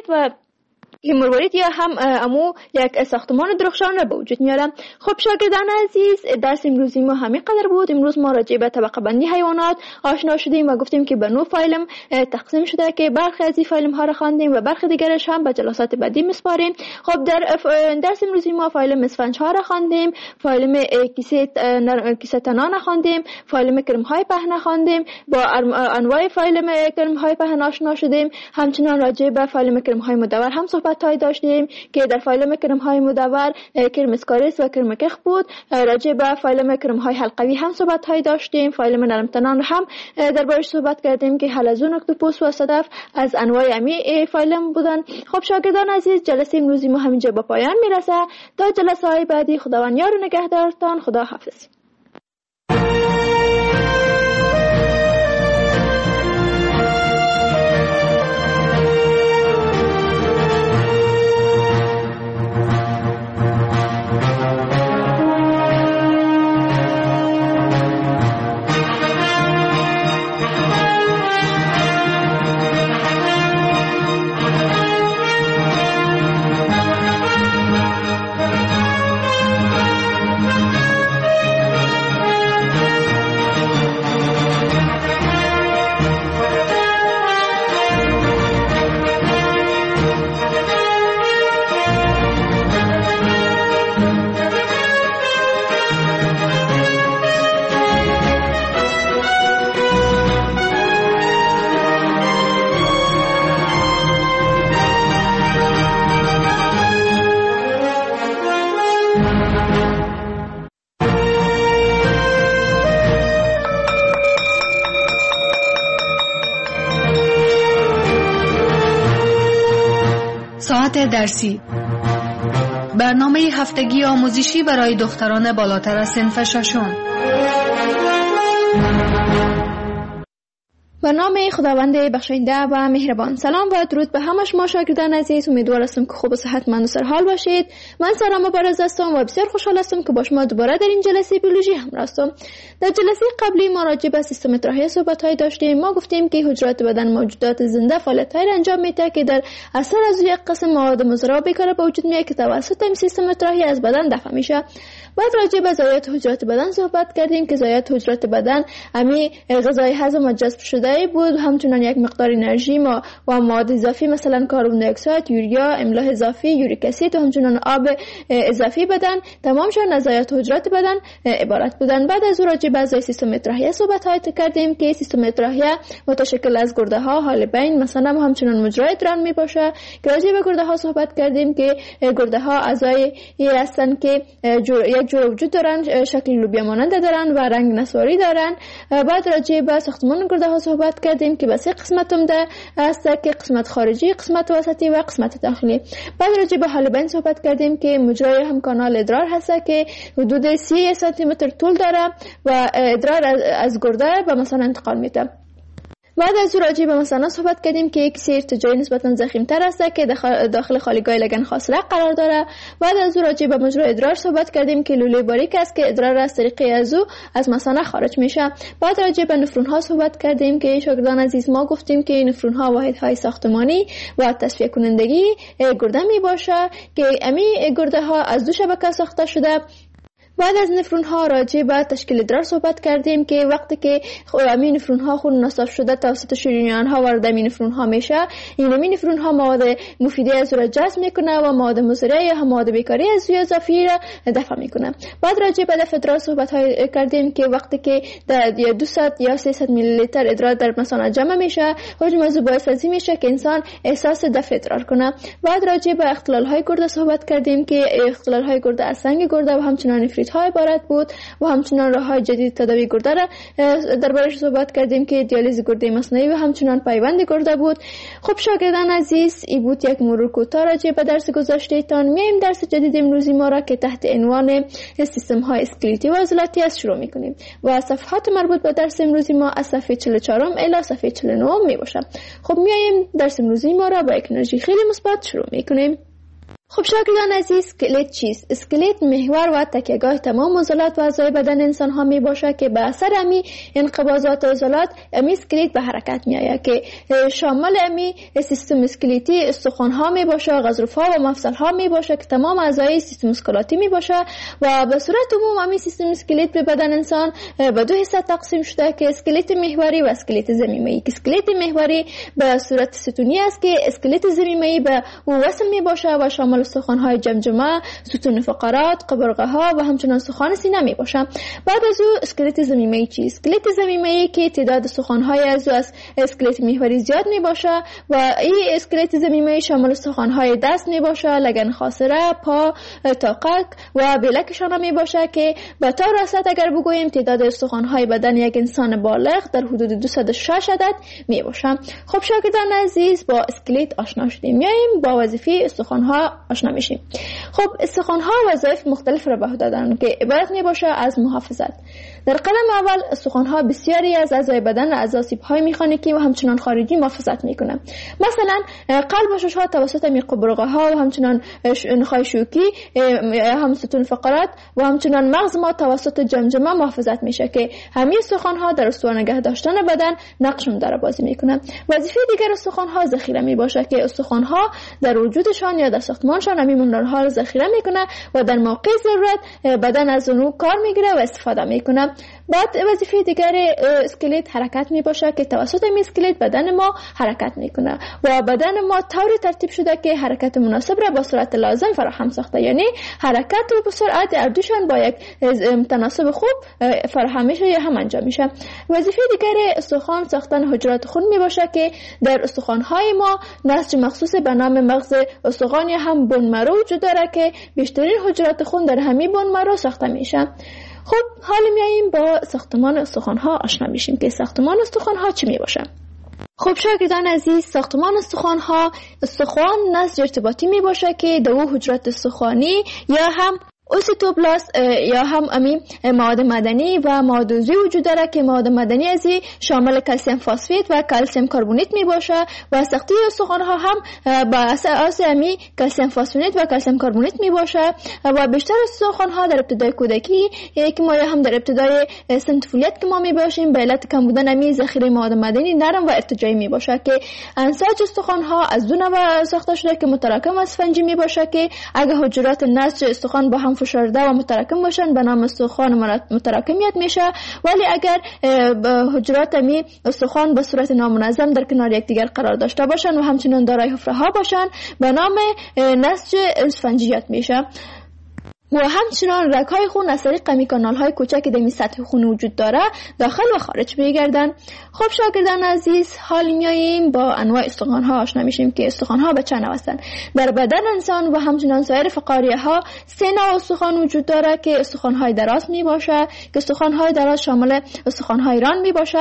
مروارید یا هم امو یک ساختمان درخشان را به وجود میاره. خب شاگردان عزیز درس امروزی ما همین قدر بود. امروز ما راجع به طبقه بندی حیوانات آشنا شدیم و گفتیم که به 9 فایلم تقسیم شده که برخی از این فایلم ها را خواندیم و برخی دیگرش هم به جلسات بعدی میسپاریم. خب در درس امروزی ما فایلم اسفنج ها را خواندیم، فایلم کیسه تنان خواندیم، فایلم کرم های پهن خواندیم، با انواع فایلم کرم های پهن آشنا شدیم. همچنین راجع به فایلم کرم های مدور هم صحبت‌های داشتیم که در فایلم کرم‌های مدور کرم اسکاریس و کرم کخ بود. راجع به فایلم کرم‌های حلقوی هم صحبت‌های داشتیم. فایلم نرمتنان هم دربارش صحبت کردیم که حلزون، اکتوپوس و صدف از انواع امی فایلم بودن. خب شاگردان عزیز جلسه امروزی ما همینجا به پایان میرسه. تا جلسه‌های بعدی خداوند یار و نگهدارتان. خدا حافظ. ساعت درسی، برنامه هفتگی آموزشی برای دختران بالاتر از صنف ششم. به نام خداوند بخشاینده و مهربان. سلام و درود به همه شما شاگردان عزیز. امیدوار هستم که خوب و صحتمند و سرحال باشید. من سارا مبارز هستم و بسیار خوشحال هستم که با شما دوباره در این جلسه بیولوژی همراه هستم. در جلسه قبلی ما راجع به سیستم تراهیه صحبت‌های داشتیم. ما گفتیم که حجرات بدن موجودات زنده فعالیت‌هایی انجام میده که در اثر از یک قسم مواد مضر بیکار به وجود میاد که توسط این سیستم تراهیه از بدن دفع میشه. بعد راجع به ضایعات حجرات بدن صحبت کردیم که ضایعات حجرات بدن همین غذای هضم و جذب شده بود، همچنین یک مقدار انرژی و مواد اضافی مثلا کربن دی اکساید، یوریا، املاح اضافی، یوریک اسید و همچنین آب اضافی بدن تمامشون از ضایعات حجرات بدن عبارت بودن. بعد از راجع به اعضای سیستم تراهیه صحبت کردیم که سیستم تراهیه متشکل از گرده ها، حالبین مثلا و همچنین مجرای ادرار می باشه. که راجع به گرده ها صحبت کردیم که گرده ها اعضای هستند که یک جور وجود دارن، شکل لوبیا مانند دارن و رنگ نسواری دارن. بعد راجع به ساختمان گرده ها صحبت کردیم که به سه قسمت ده هست که قسمت خارجی، قسمت وسطی و قسمت داخلی. بعد راجع به حالبین صحبت کردیم که مجرای هم کانال ادرار هست که حدود 30 سانتی متر طول داره و ادرار از گرده به مثلا انتقال میده. بعد از راجع به مثلا صحبت کردیم که یک سیر ارتجاعی نسبتا ضخیم‌تر است که داخل خالیگاه لگن خاصره قرار داره. بعد از راجع به مجرای ادرار صحبت کردیم که لوله باریک است که ادرار از طریق از مثانه خارج میشه. بعد راجع به نفرون ها صحبت کردیم که شاگردان عزیز ما گفتیم که نفرون ها واحدهای ساختمانی و تصفیه کنندگی گرده می باشه که امی گرده ها از دو شبکه ساخته شده. بعد از نفرون ها راجع به تشکیل ادرار صحبت کردیم که وقتی که همین نفرون ها خون نصاف شده توسط شریان ها وارد همین نفرون ها میشه، این همین نفرون ها مواد مفیده از را جذب میکنه و مواد مضره یا مواد بیکاری از روی اضافی را دفع میکنه. بعد راجع به دفع ادرار صحبت کردیم که وقتی که در 200 یا 300 میلی لیتر ادرار در مثانه جمع میشه، حجم از باعث ازی میشه که انسان احساس دفع ادرار کنه. بعد راجع به اختلال های گرده صحبت کردیم که اختلال های گرده از سنگ گرده و همچنین های عبارت بود و همچنان راه‌های جدید تداوی گرده را دربارش صحبت کردیم که دیالیز گرده مصنوعی و همچنان پیوند گرده بود. خب شاگردان عزیز، این بود یک مرور کوتاه راجع به درس گذشته‌تان. میایم درس جدید امروزی ما را که تحت عنوان سیستم های اسکلتی و عضلاتی است شروع می‌کنیم و صفحات مربوط به درس امروزی ما از صفحه 44 الی صفحه 49 میباشد. خب میایم درس امروزی ما را با یک انرژی خیلی مثبت شروع می‌کنیم. خب شاگردان عزیز، اسکلت چیست؟ اسکلت محور و تکیهگاه تمام عضلات و اعضای بدن انسان ها می باشه که به اثر امی انقباضات عضلات امی اسکلت به حرکت می آید که شامل امی سیستم اسکلتی استخوان ها می باشه، غضروف ها و مفصل ها می باشه که تمام اعضای سیستم اسکلاتی می باشه و به صورت عموم امی سیستم اسکلت به بدن انسان به دو حصه تقسیم شده که اسکلت محوری و اسکلت ضمیمه‌ای. که اسکلت محوری به صورت ستونی است که اسکلت ضمیمه‌ای به وصل می باشه و شامل استخوان‌های جمجمه، ستون فقرات، قبرقه ها و همچنین استخوان سینه می باشه. بعد از او اسکلت ضمیمه‌ای چیست؟ اسکلت ضمیمه‌ای که تعداد استخوان‌های از اسکلت محوری زیاد می باشه و این اسکلت ضمیمه‌ای شامل استخوان‌های دست می باشه، لگن خاصره، پا، تاقک و بلکشان می باشه که به طور راست اگر بگوییم تعداد استخوان‌های بدن یک انسان بالغ در حدود 206 عدد می باشه. خب شاگردان عزیز، با اسکلت آشنا شدیم. میایم با وظیفه استخوان‌ها آشنا میشیم. خب استخوان‌ها وظایف مختلف را به عهده دارند که عبارت می باشه از محافظت. در قدم اول استخوان‌ها بسیاری از اعضای بدن از آسیب‌های مکانیکی و همچنان خارجی محافظت می‌کنند. مثلا قلب و شش‌ها توسط قبرقه‌ها و همچنان نخاع شوکی، هم ستون فقرات و همچنان مغز ما توسط جمجمه محافظت میشه که همه استخوان‌ها در استوار نگه داشتن بدن نقش مدار بازی می‌کنند. وظیفه دیگر استخوان‌ها ذخیره میباشه که استخوان‌ها در وجودشان یا در ساختمانشان همین مینرال‌ها را ذخیره میکنه و در موقع ضرورت بدن از اونو کار میگیره و استفاده میکنه. بعد وظیفه دیگر اسکلت حرکت می باشه که توسط این اسکلت بدن ما حرکت میکنه و بدن ما طوری ترتیب شده که حرکت مناسب را با سرعت لازم فراهم ساخته، یعنی حرکت و سرعت اردوشان با یک تناسب خوب فراهم میشه یا هم انجام میشه. وظیفه دیگر استخوان ساختن حجرات خون می باشه که در استخوان‌های ما نسج مخصوص به نام مغز استخوان یا هم بون مرو وجود داره که بیشترین حجرات خون در همین بون مرو ساخته میشه. خب حالا میاییم با ساختمان استخوان‌ها آشنا میشیم که ساختمان استخوان‌ها چی می باشه. خب شاگردان عزیز، ساختمان استخوان‌ها، استخوان نسج ارتباطی می باشه که دو حجرات استخوانی یا هم اوسیتوبلاست یا هم مواد مدنی و مواد عضوی وجود داره که مواد مدنی ازی شامل کلسیم فسفید و کلسیم کربونیت می باشه و ساخته استخوان‌ها هم با اساس کلسیم فسفید و کلسیم کربونیت می باشه و بیشتر استخوان‌ها در ابتدای کودکی که ما هم در ابتدای سن طفولیت که ما می باشیم به علت کم بودن ذخیره مواد مدنی نرم و ارتجاعی می باشه که انساج استخوان‌ها از دو نوع ساخته شده که متراکم اسفنجی می باشه که اگه حجرات نسج استخوان با هم فشرده و متراکم باشن به نام استخوان متراکمیت میشه، ولی اگر حجرات استخوان به صورت نامنظم در کنار یکدیگر قرار داشته باشن و همچنین دارای حفره ها باشن به نام نسج اسفنجیت میشه. و همچنان رگ‌های خون از طریق کانال‌های کوچک که در سطح خون وجود داره داخل و خارج میگردن. خب شاگردان عزیز، حال میاییم با انواع استخوان‌ها آشنا میشیم که استخوان‌ها به چند نوع هستند. در بدن انسان و همچنان سایر فقاریه‌ها 3 نوع استخوان وجود داره که استخوان‌های دراز میباشه که استخوان‌های دراز شامل استخوان‌های ران میباشه.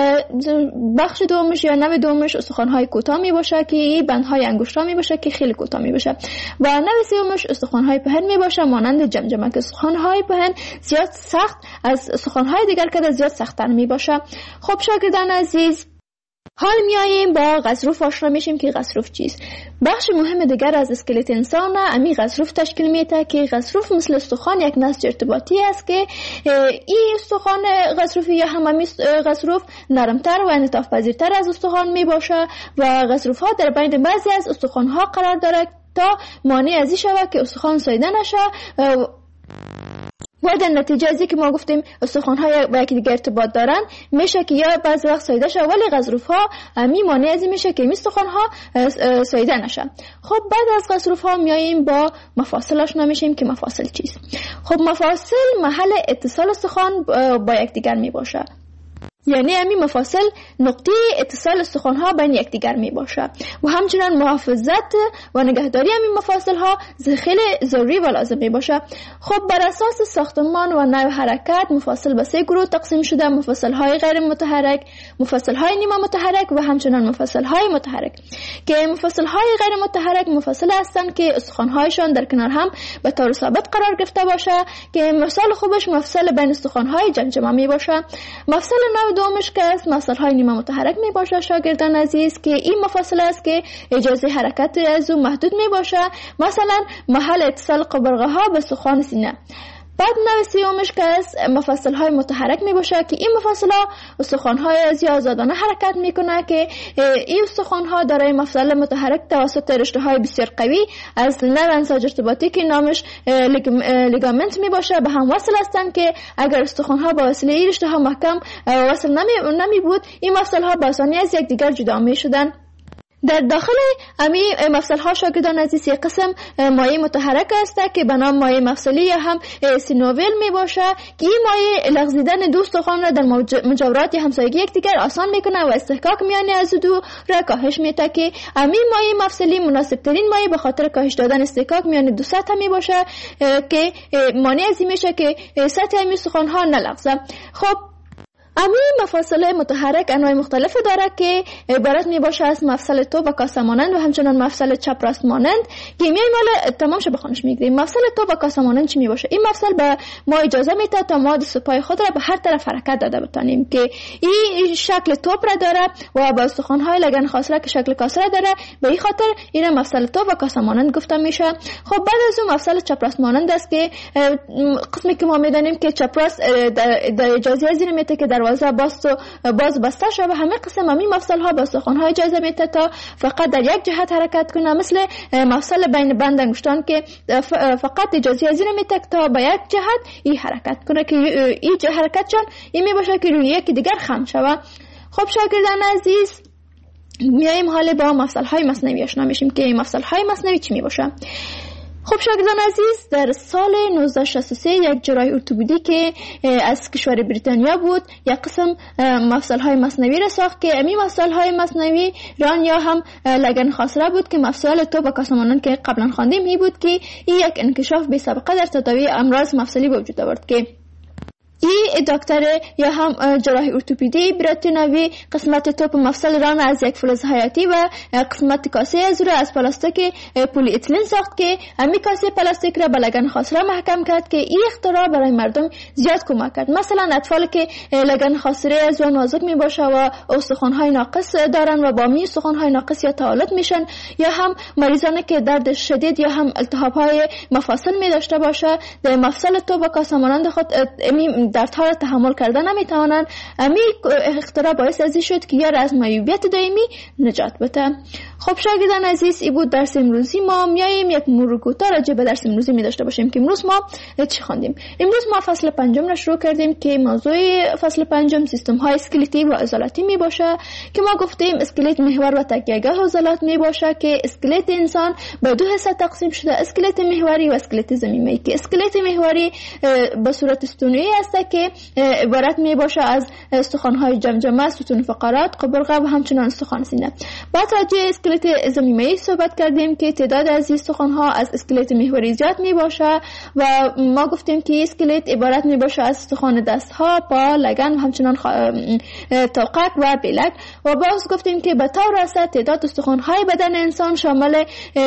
بخش دومش یا نوع دومش استخوان‌های کوتاه میباشه که این بندهای انگشت‌ها میباشه که خیلی کوتاه میباشه و نوع سومش استخوان‌های پهن میباشه مانند جمجمه که استخوان‌های پهن زیاد سخت از استخوان‌های دیگر که زیاد سخت‌تر میباشه. خب شاگردان عزیز، حال میاییم با غضروف آشنا میشیم که غضروف چیست. بخش مهم دیگر از اسکلت انسان امی غضروف تشکیل میده که غضروف مثل استخوان یک نسج ارتباطی است که این استخوان غضروفی یا هم غضروف نرمتر و انعطاف پذیرتر از استخوان میباشه و غضروف ها در بین بعضی از استخوان ها قرار داره تا مانع ازی شود که استخوان ساییده نشه و در نتیجه ازی که ما گفتیم استخوان‌ها با یکی دیگه ارتباط دارن میشه که یا بعضی وقت ساییده شه ولی غضروف‌ها مانع ازی میشه که این استخوان‌ها ساییده نشه. خب بعد از غضروف‌ها میاییم با مفاصل آشنا میشیم که مفاصل چیست. خب مفاصل محل اتصال استخوان با یکدیگر میباشه، یعنی همین مفاصل نقطه اتصال استخوان‌ها بین یکدیگر میباشه و همچنین محافظت و نگهداری همین مفاصل‌ها خیلی ضروری و لازم میباشه. خب بر اساس ساختمان و نوع حرکت مفاصل به 3 گروه تقسیم شده: مفاصل‌های غیر متحرک، مفاصل‌های نیمه متحرک و همچنین مفاصل‌های متحرک. که مفاصل‌های غیر متحرک مفاصل هستند که استخوان‌هایشان در کنار هم به طور ثابت قرار گرفته باشه که مثال خوبش مفصل بین استخوان‌های جمجمه میباشه. مفصل دومش که است مفصل‌های نیمه متحرک می باشه شاگردان عزیز که این مفصل است که اجازه حرکت از اون محدود می باشه، مثلا محل اتصال قبرقه‌ها به استخوان سینه. بعد نوع سومش که است مفصل‌های متحرک می باشه که این مفصل‌ها استخوان‌های از آزادانه حرکت میکنه که این استخوان‌ها دارای مفصل متحرک توسط رشته‌های بسیار قوی از نوع انساج ارتباطی که نامش لیگامنت می باشه به هم وصل هستند که اگر استخوان‌ها با وسیله این رشته‌ها محکم وصل نمی بود این مفصل‌ها با آسانی از یکدیگر جدا می شدن. در داخل امی مفصل‌ها شاگردان عزیز یک قسم مایع متحرک است که به نام مایع مفصلی یا هم سینوویل می باشه که این مایع لغزیدن دو استخوان را در مجاورات یا همسایگی یکدیگر آسان میکنه و استحکاک میان از دو را کاهش میده که امی مایع مفصلی مناسب ترین مایع به خاطر کاهش دادن استحکاک میان دو سطح می باشه که مانع ازی میشه که سطح امی استخوان‌ها نلغزه. خب امی مفاصل متحرک انواع مختلف داره که عبارت می باشه از مفصل توپ و کاسه مانند و همچنان مفصل چپ راست مانند که میایم حالا تمام شه بخونش میگیریم. مفصل توپ و کاسه مانند چی می باشه؟ این مفصل به ما اجازه میده تا ما سپای خود را به هر طرف حرکت داده بتونیم که این شکل توپ را داره و با استخوان‌های لگن خاصره که شکل کاسه را داره، به این خاطر این مفصل توپ و کاسه مانند گفته میشه. خب بعد از اون مفصل چپ راست مانند است که قسمی که ما میدونیم که چپ راست در اجازه زیر میته که در دروازه باز بسته شد و همه قسم همین مفصل ها با استخوان ها اجازه میده تا فقط در یک جهت حرکت کنه، مثل مفصل بین بند انگشتان که فقط اجازه از این میده تا به یک جهت این حرکت کنه که این حرکت چون این می باشه که روی یک دیگر خم شود. خب شاگردان عزیز، میایم حالا با مفصل های مصنوی آشنا میشیم که مفصل های مصنوی چی می باشه. خب شاگردان عزیز، در سال 1963 یک جراح ارتوپدی که از کشور بریتانیا بود یک قسم مفصل های مصنوی را ساخت که امی مفصل های مصنوی ران یا هم لگن خاصره بود که مفصل تو با کاسمانان که قبلا خواندیم هی بود که این یک انکشاف بی سابقه در تداوی امراض مفصلی وجود آورد که این دکتر یا هم جراح ارتوپدی بریتانیایی قسمت توپ مفصل ران از یک فلز حیاتی و قسمت کاسه از رو از پلاستیک پلی اتیلن ساخت که همین کاسه پلاستیک را به لگن خاصره محکم کرد که این اختراع برای مردم زیاد کمک کرد. مثلا اطفال که لگن خاصره از و نازک می باشه و استخوان‌های ناقص دارن و با می استخوان‌های ناقص یا تعالت میشن، یا هم مریضانی که درد شدید یا هم التهاب‌های مفاصل می داشته باشه، در مفصل توپ و کاسه مانند خود دردها را تحمل کردن نمیتوانند. امی اختراع باعث ازی شد که یار از معیوبیت دائمی نجات بده. خب شاگردان عزیز، این بود درس امروزی ما. میایم یک مرور کوتاه راجع به درس امروزی می داشته باشیم که امروز ما چی خواندیم. امروز ما فصل پنجم را شروع کردیم که موضوع فصل پنجم سیستم های اسکلتی و عضلاتی می باشه که ما گفتیم اسکلت محور و تکیه‌گاه عضلات می باشه که اسکلت انسان به دو حصه تقسیم شده، اسکلت محوری و اسکلت ضمیمی، که اسکلت محوری به صورت استونی است که عبارت می باشه از استخوان‌های جمجمه، ستون فقرات، قبرقه و همچنان استخوان سینه. بعد راجع اسکلت ضمیمی صحبت کردیم که تعداد از استخوان‌ها از اسکلت محوری زیاد می باشه و ما گفتیم که اسکلت عبارت می باشه از استخوان دست‌ها، پا، لگن و همچنان توقک و بلک. و باز گفتیم که به طور راست تعداد استخوان‌های بدن انسان شامل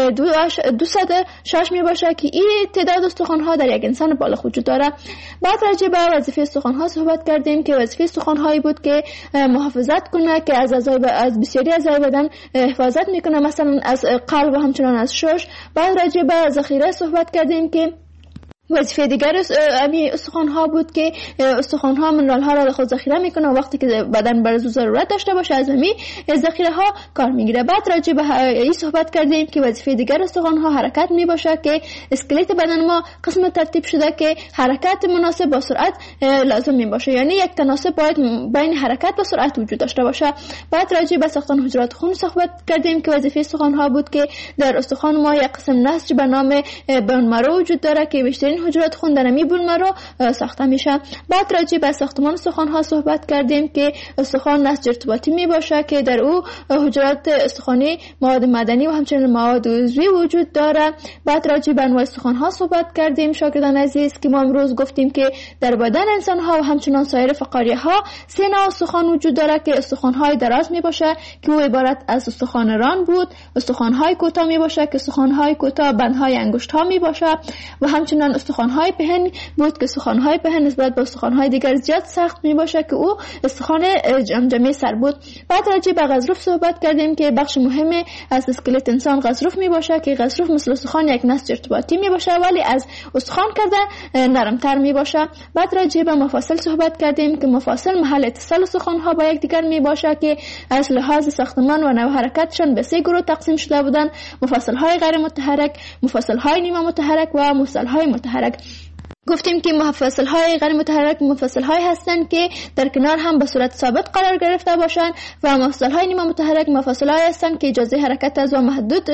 206 می باشه که این تعداد استخوان‌ها در یک انسان بالغ وجود داره. بعد راجع به وظیفه استخوان‌ها صحبت کردیم که وظیفه استخوان‌هایی بود که محافظت کنه، که از بسیاری اعضای بدن حفاظت میکنه، مثلا از قلب و همچنان از شش. بعد راجع به ذخیره صحبت کردیم که وظیفه دیگر استخوان‌ها بود که استخوان‌ها منرال‌ها را خود ذخیره میکنه و وقتی که بدن برای ضرورت داشته باشه از همین ذخیره‌ها کار میگیره. بعد راجع به این صحبت کردیم که وظیفه دیگر استخوان‌ها حرکت میباشه که اسکلت بدن ما قسم ترتیب شده که حرکت مناسب با سرعت لازم میباشه، یعنی یک تناسب باید بین حرکت و سرعت وجود داشته باشه. بعد راجع به ساختن حجرات خون صحبت کردیم که وظیفه استخوان‌ها بود که در استخوان ما یک قسم نسج به نام بون مرو وجود داره که بیشترین حجرات خون در می بون مرو ساخته میشه. بعد راجع به ساختمان استخوان‌ها صحبت کردیم که استخوان نسج ارتباطی می باشه که در او حجرات استخوانی، مواد مدنی و همچنین مواد عضوی وجود داره. بعد راجع به انواع استخوان‌ها صحبت کردیم شاگردان عزیز که ما امروز گفتیم که در بدن انسان‌ها و همچنین سایر فقاریه‌ها 3 نوع استخوان وجود داره که استخوان‌های دراز می باشه که او عبارت از استخوان ران بود، استخوان‌های کوتاه می باشه که استخوان‌های کوتاه بندهای انگشت‌ها می باشه و همچنین استخوان‌های پهن بود که استخوان‌های پهن نسبت به استخوان‌های دیگر زیاد سخت می باشه که او استخوان جمجمه سر بود. بعد راجع به غضروف صحبت کردیم که بخش مهم از اسکلت انسان غضروف می باشه که غضروف مثل استخوان یک نسج ارتباطی می باشه ولی از استخوان کرده نرمتر می باشه. بعد راجع به مفاصل صحبت کردیم که مفاصل محل اتصال استخوان‌ها با یکدیگر می باشه که از لحاظ ساختمان و نوع حرکتشان به 3 گروه تقسیم شده بودند: مفاصل‌های غیر متحرک، مفاصل‌های نیمه متحرک و مفاصل‌های متحرک. گفتیم که مفاصل‌های غیر متحرک مفاصل‌هایی هستند که در کنار هم به صورت ثابت قرار گرفته باشند و مفاصل‌های نیمه متحرک مفاصل‌هایی هستند که اجازه حرکت از و محدود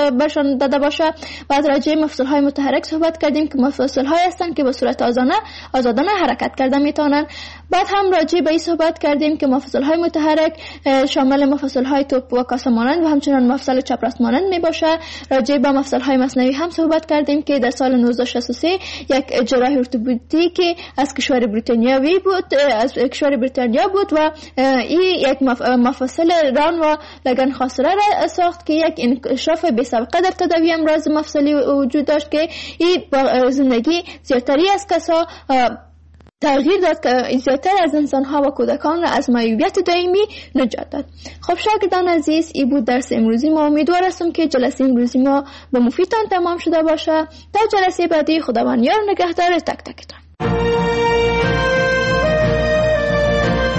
داده باشه. بعد راجع به مفاصل‌های متحرک صحبت کردیم که مفاصل‌هایی هستند که به صورت آزادانه حرکت کرده میتونن. بعد هم راجع به این صحبت کردیم که مفاصل‌های متحرک شامل مفاصل‌های توپ و کاسه مانند و همچنین مفصل چپ راست مانند میباشه. راجع به مفاصل‌های مصنوی هم صحبت کردیم که در سال 1963 یک جراح ارتوپدی که از کشور بریتانیا بود و این یک مفصل ران و لگن خاصره را ساخت که یک انکشاف بی سابقه در تداوی امراض مفصلی وجود داشت که این با زندگی زیادتری از کسا تغییر داد که زیادتر از انسان‌ها و کودکان را از معیوبیت دائمی نجات داد. خب شاگردان عزیز، این بود درس امروزی ما. امیدوار هستم که جلسه امروزی ما به مفیدتان تمام شده باشه. تا جلسه بعدی، خداوند یار نگهدار تک تکتان.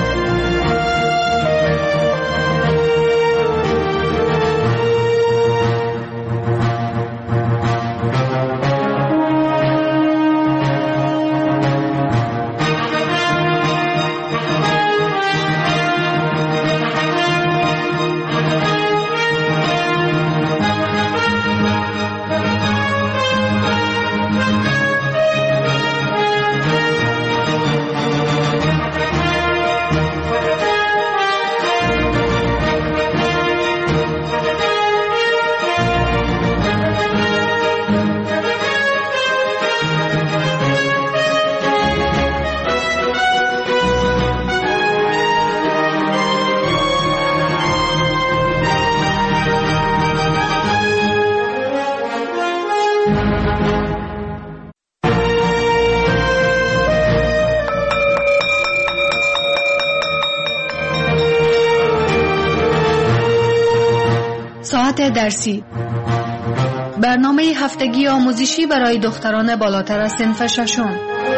درسی. برنامه هفتگی آموزشی برای دختران بالاتر از صنف ششم.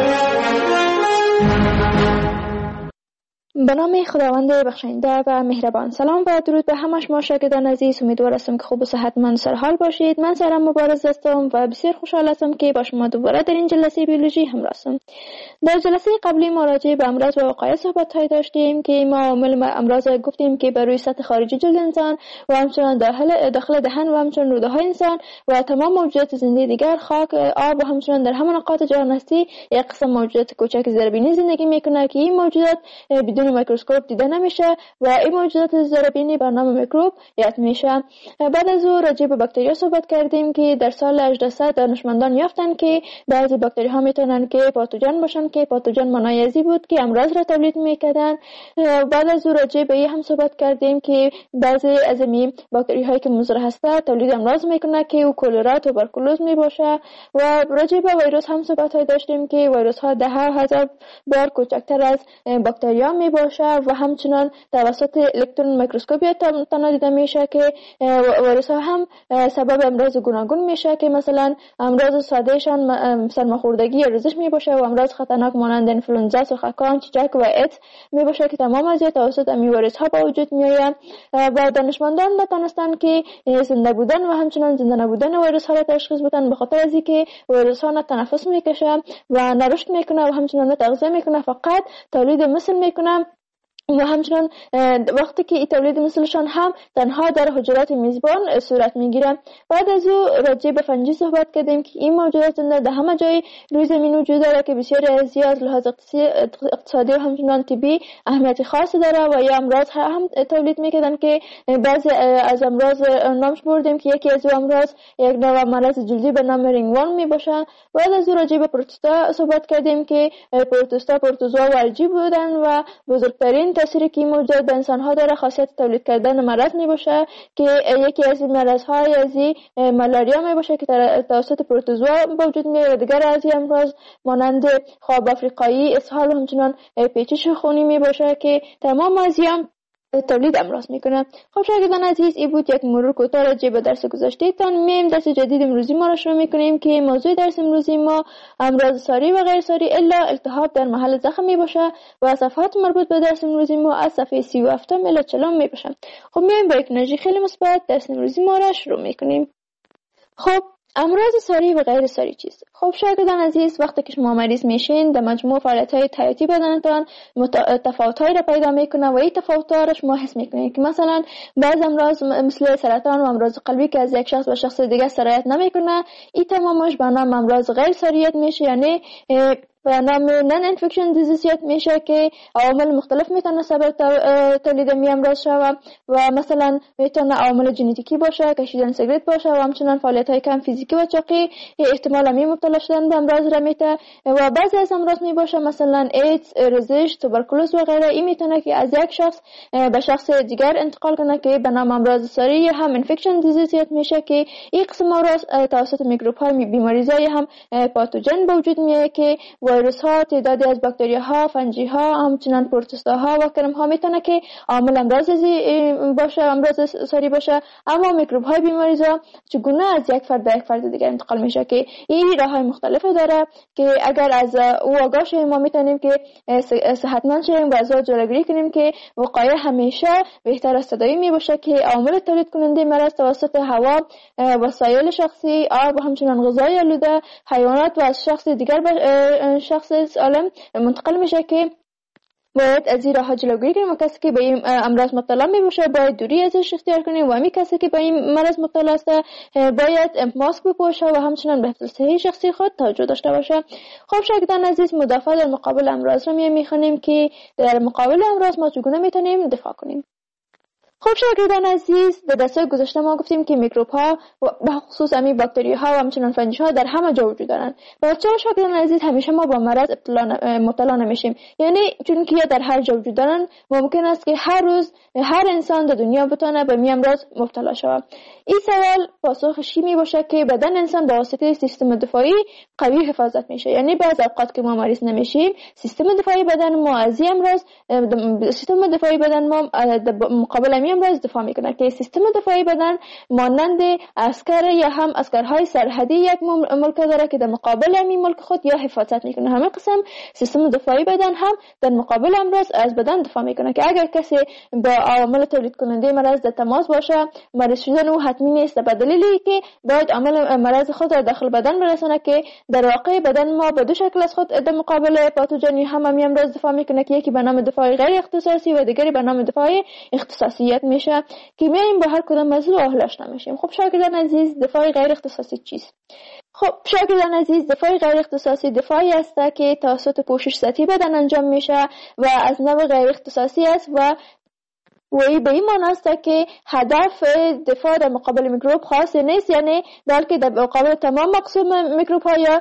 به نام خداوند بخشنده و مهربان. سلام و درود به همه شما شاگردان عزیز. امیدوار هستم که خوب و صحتمند سرحال باشید. من سارا مبارز هستم و بسیار خوشحال هستم که با شما دوباره در این جلسه بیولوژی همراه هستم. در جلسه قبلی ما راجع به امراض و وقایع صحبت داشتیم که ما عوامل امراض گفتیم که بر روی سطح خارجی جلد انسان و همچنین داخل دهن و همچنین روده های انسان و تمام موجودات زنده دیگر، خاک، آب و همچنین در همه نقاط جهان هستی یک قسم موجودات کوچک زیربینی زندگی میکنه که این موجودات بدون میکروسکوپ دیده نمیشه و این موجودات زیربینی به نام میکروب یاد میشه. بعد از او راجع به باکتریا صحبت کردیم که در سال 1800 دانشمندان یافتن که بعضی باکتری ها میتونن که پاتوژن باشن که پاتوژن منایزی بود که امراض را تولید میکردن. بعد از او راجع به این هم صحبت کردیم که بعضی از این باکتری هایی که مضر هسته تولید امراض میکنه که او کلرا، توبرکولوز میباشه. و راجع به ویروس هم صحبت داشتیم که ویروس ها 10,000 بار کوچکتر از باکتریا میباشه و همچنان توسط الکترون میکروسکوپی تنها دیده میشه که ویروس ها هم سبب امراض گوناگون میشه که مثلا امراض سادهشان سرماخوردگی یا ریزش میباشه و امراض خطرناک مانند انفلوئنزا، سخکان، چیچک و ایدز میباشه که تمام از توسط این ویروس ها به وجود میآید. و دانشمندان نتونستن که زنده بودن و همچنان زنده نبودن ویروس ها را تشخیص بدن به خاطر از اینکه ویروس ها نه تنفس میکشه و نه رشد میکنه و همچنان نه تغذیه میکنه، فقط تولید مثل میکنه و همچنان وقتی که این تولید مثلشان هم تنها در حجرات میزبان صورت میگیره. بعد از او راجع به فنجی صحبت کردیم که این موجودات زنده در همه جای روی زمین وجود داره که بسیار زیاد لحاظ اقتصادی و همچنان طبی اهمیت خاصی داره و یا امراض هم تولید میکردن که بعضی از امراض نامش بردیم که یکی از امراض یک نوع مرض جلدی به نام رینگورم میباشه. بعد از او راجع به پروتوزوا صحبت کردیم که پروتوزوا و الژی بودن و بزرگترین تأثیری که موجود به انسان ها داره خاصیت تولید کردن مرض می باشه که یکی از این مرض های از مالاریا می باشه که توسط پروتوزوا وجود می و دیگر از این امراض مانند خواب افریقایی، اسهال و همچنان پیچش خونی می باشه که تمام از تولید امراض میکنه. خب شاگردان عزیز، این بود یک مرور کوتاه راجع به درس گذشته تان. میم درس جدید امروزی ما را شروع میکنیم که موضوع درس امروزی ما امراض ساری و غیر ساری الا التهاب در محل زخم می باشه و صفحات مربوط به درس امروزی ما از صفحه 37 الی 40 می باشه. خب میم با یک انرژی خیلی مثبت درس امروزی ما را شروع میکنیم. خب امراض ساری و غیر ساری چیست؟ خب شاگردان عزیز، وقتی که شما مریض میشین در مجموع فعالیت‌های حیاتی بدنتان تفاوت‌هایی را پیدا میکنه و این تفاوت‌ها را شما حس میکنید که مثلا بعض امراض مثل سرطان و امراض قلبی که از یک شخص به شخص دیگه سرایت نمیکنه، این تمامش به نام امراض غیر ساریت میشه، یعنی و نام نان انفکشن دیزیز میشه که عوامل مختلف میتونه سبب تولید می امراض شود و مثلا میتونه عوامل ژنتیکی باشه، کشیدن سیگرت باشه و همچنین فعالیت‌های کم فیزیکی و چاقی احتمال می مبتلا شدن به امراض را میته. و بعضی از امراض می باشه مثلا ایدز، ریزش، توبرکولوز و غیره. این میتونه که از یک شخص به شخص دیگر انتقال کنه که به نام امراض ساری هم انفکشن دیزیز میشه که این قسم امراض توسط میکروب های بیماریزای هم پاتوژن به وجود میاد که ویروس ها، تعدادی از باکتری ها، فنجی ها، همچنین پروتوزوا ها و کرم ها میتونه که عامل امراض باشه، امراض ساری باشه. اما میکروب های بیماریزا چگونه از یک فرد به یک فرد دیگر انتقال میشه که این راه های مختلفی داره که اگر از او آگاه شیم ما میتونیم که صحتمند شیم و از او جلوگیری کنیم که وقایع همیشه بهتر از تداوی میباشه که عامل تولید کننده مرض توسط هوا، وسایل شخصی، آب و همچنین غذای آلوده، حیوانات و از شخص دیگر به شخص سالم منتقل میشه که باید از این راه جلوگیری کنیم و کسی که به این امراض مبتلا می باشه باید دوری ازش اختیار کنیم و همین کسی که به این مرض مبتلا است باید ماسک بپوشه و همچنین به حفظ صحت شخصی خود توجه داشته باشه. خب شاگردان عزیز، مدافع در مقابل امراض رو میخونیم که در مقابل امراض ما چگونه میتونیم دفاع کنیم. خب شاگردان عزیز، در درس گذشته ما گفتیم که میکروب ها به خصوص همین باکتری ها و همچنین فنجی ها در همه جا وجود دارند. و چرا شاگردان عزیز همیشه ما با مرض مبتلا نمیشیم؟ یعنی چون که در هر جا وجود دارن ممکن است که هر روز هر انسان در دنیا بتونه به این امراض مبتلا شود. این سوال پاسخش می باشه که بدن انسان با واسطه سیستم دفاعی قوی حفاظت میشه. یعنی بعض اوقات که ما مریض نمیشیم، سیستم دفاعی بدن ما از این امراض، سیستم دفاعی بدن ما مقابل امراض دفاع میکنه که سیستم دفاعی بدن مانند عسکر یا هم عسکرهای سرحدی یک ملک داره که در مقابل همین ملک خود یا حفاظت میکنه. همه قسم سیستم دفاعی بدن هم در مقابل امراض از بدن دفاع میکنه که اگر کسی با عوامل تولید کننده مرض در تماس باشه، مریض شدن او حتمی نیست به دلیلی که باید عامل مرض خود را داخل بدن برسونه که در واقع بدن ما به دو شکل از خود در مقابل پاتوژن هم امراض دفاع میکنه که یکی به نام دفاع غیر اختصاصی و دیگری به نام دفاع اختصاصیت میشه که میایم با هر کدام موضوع آهلش نمیشیم. خب شاگردان عزیز، دفاع غیر اختصاصی چیست؟ خب شاگردان عزیز، دفاع غیر اختصاصی دفاعی است که توسط پوشش سطحی بدن انجام میشه و از نوع غیر اختصاصی است و به این معنی است که هدف دفاع در مقابل میکروب خاص نیست، یعنی بلکه در مقابل تمام مقسوم میکروب ها یا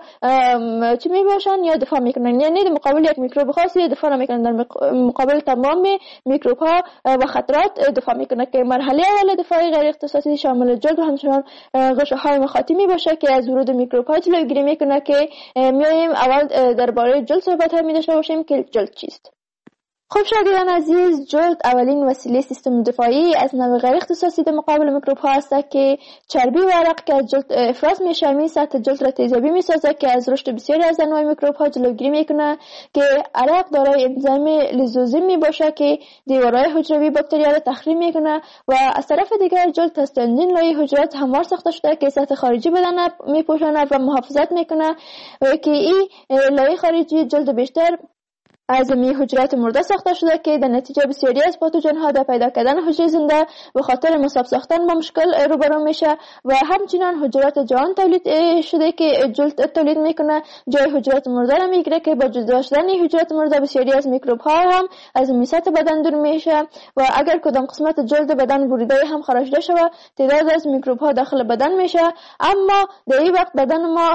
چی می باشن یا دفاع میکنن، یعنی در مقابل یک میکروب خاص یا دفاع میکنن، در مقابل تمام میکروب ها و خطرات دفاع میکنه که مرحله اول دفاع غیر اختصاصی شامل جلد و همچنان غشاهای مخاطی می باشه که از ورود میکروب ها جلوگیری میکنه که میایم اول درباره جلد صحبت ها می داشته باشیم که جلد چیست. خب شاگردان عزیز، جلد اولین وسیله سیستم دفاعی از نوع غیر اختصاصی در مقابل میکروب ها است که چربی و عرق که از جلد افراز میشه می سطح جلد را تیزابی میسازه که از رشد بسیاری از انواع میکروب ها جلوگیری میکنه که عرق دارای انزیم لیزوزیم می باشه که دیوارهای حجروی باکتریا را تخریب میکنه و از طرف دیگر جلد از چندین لایه حجرات هموار ساخته شده که سطح خارجی بدن میپوشانه و محافظت میکنه و که این لایه خارجی جلد بیشتر از حجرات مرده ساخته شده که در نتیجه بسیاری از پاتوژن ها در پیدا کردن حجره زنده به خاطر مصاب ساختن با مشکل روبرو میشه و همچنین حجرات جوان تولید شده که جلد تولید میکنه جای حجرات مرده را میگیره که با جدا شدن حجرات مرده بسیاری از میکروب ها هم از میسات بدن دور میشه و اگر کدام قسمت جلد بدن بریده هم خارجده شود تعداد از میکروب ها داخل بدن میشه، اما در این وقت بدن ما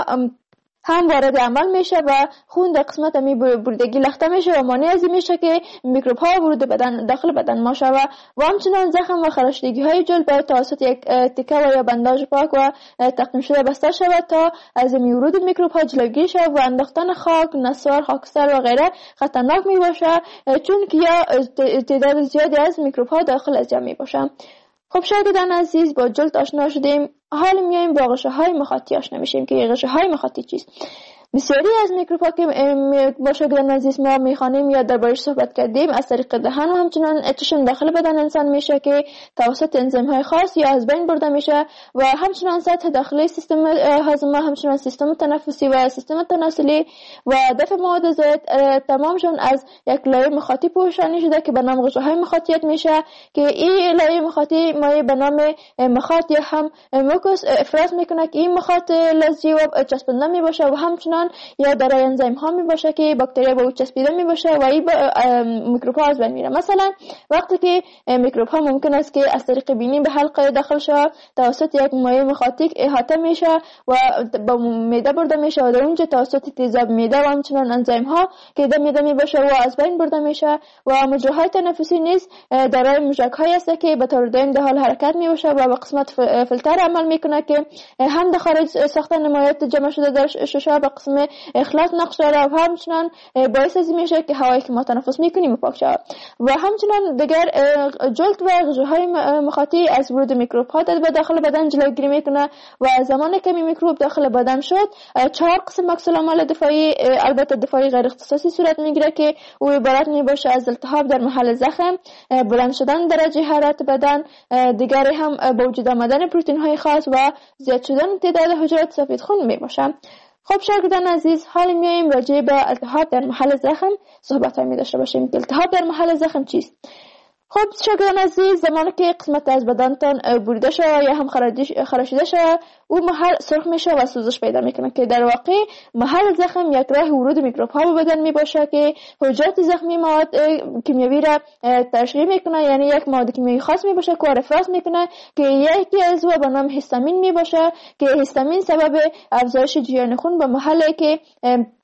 هم وارد عمل میشه و خون در قسمت امی بریدگی لخته میشه و مانع از این میشه که میکروب ها ورود بدن داخل بدن ما شود و همچنان زخم و خراشیدگی های جلد باید توسط یک تکه و یا بنداژ پاک و تعقیم شده بسته شود تا از ورود میکروب ها جلوگیری شود و انداختن خاک، نسوار، خاکستر و غیره خطرناک می باشه چون که یا تعداد زیادی از میکروب ها داخل از جمع می باشه. خب شاگردان عزیز، با جلد آشنا شدیم، حالا میایم با غشاهای مخاطی آشنا میشیم که غشاهای مخاطی چیست. بسیاری از میکروب ها که با شاگردان عزیز ما میخوانیم یا دربارش صحبت کردیم از طریق دهن و همچنان چشم داخل بدن انسان میشه که توسط انزیم های خاص یا از بین برده میشه و همچنان سطح داخلی سیستم هاضمه، همچنان سیستم تنفسی و سیستم تناسلی و دفع مواد زائد تمامشون از یک لایه مخاطی پوشانی شده که به نام غشاهای مخاطیت میشه که این لایه مخاطی مایع به نام مخاط یا هم موکوس افراز میکنه که این مخاط لزجی و چسبنده میباشه و همچنان یا دارای انزیم ها می باشه که باکتریا به او چسبیده می باشه و این میکروب ها از بین میره. مثلا وقتی که میکروب ها ممکن است که از طریق بینی به حلقه داخل شود توسط یک مایع مخاطی احاطه میشه و با معده برده میشه و در اونجا توسط تیزاب معده و همچنان انزیم ها که در معده می باشه و از بین برده میشه و مجراهای تنفسی نیز دارای موشک هایی است که به طور دائم در حال حرکت می باشه و به قسمت فیلتر عمل میکنه که هم در خارج ساختن مایعات جمع شده در شش به قسم اخلاص نقش داره و همچنان باعث از میشه که هوایی که ما تنفس میکنیم پاک شود و همچنان دیگر جلد و غشاهای مخاطی از ورود میکروب ها در داخل بدن جلوگیری میکنه و زمانی که میکروب داخل بدن شد 4 قسم مکس العمل دفاعی، البته دفاعی غیر اختصاصی صورت میگیره که او عبارت میباشه از التهاب در محل زخم، بلند شدن درجه حرارت بدن، دیگری هم با وجود آمدن پروتئین های خاص و زیاد شدن تعداد حجرات سفید خون میباشه. خب شاگردان عزیز، حالا میایم راجع به التهاب در محل زخم صحبت می داشته باشیم که التهاب در محل زخم چیست. خب شاگردان عزیز، زمانی که قسمت از بدنتان بریده شود یا هم خراشیده شود او محل سرخ میشه و سوزش پیدا میکنه که در واقع محل زخم یک راه ورود میکروب ها به بدن میباشه که حجرات زخمی مواد کیمیایی را تشریح میکنه، یعنی یک مواد کیمیایی خاص میباشه که افراز میکنه که یکی از او به نام هیستامین میباشه که هیستامین سبب افزایش جریان خون به محلی که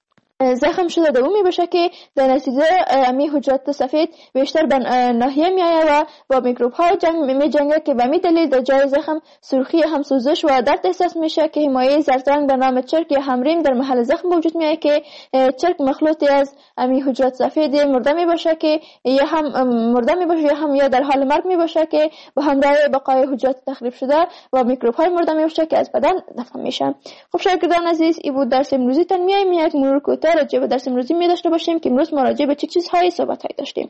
زخم شده دومی باشه که در نتیجه امی حجرات سفید بیشتر به ناحیه می آید و با میکروب های می جنگه که به می دلیل در جای زخم سرخی هم سوزش و درد احساس میشه که حمایه زردرنگ به نام چرک یا همریم در محل زخم وجود می آید که چرک مخلوطی از امی حجرات سفید مرده می باشه که یا هم مرده می باشه یا هم یا در حال مرگ می باشه که به همراه بقای حجرات تخریب شده و میکروب های مرده می باشه که از بدن دفن میشه. خب شاگردان عزیز، این بود درس امروزی تان. میایم یک مرور کوتاه راجع به درس امروزی می داشته باشیم که امروز ما راجع به چه چیزهایی صحبت‌هایی داشتیم.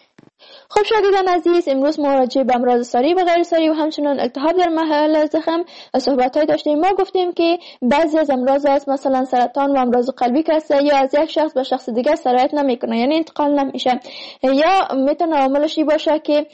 خب شاگردان عزیز، امروز ما راجع به امراض ساری و غیر ساری و همچنین التهاب در محل زخم صحبت‌هایی داشتیم. ما گفتیم که بعضی از امراض است مثلا سرطان و امراض قلبی که یا از یک شخص به شخص دیگر سرایت نمیکنه، یعنی انتقال نمیشه، یا میتونه عواملش باشه که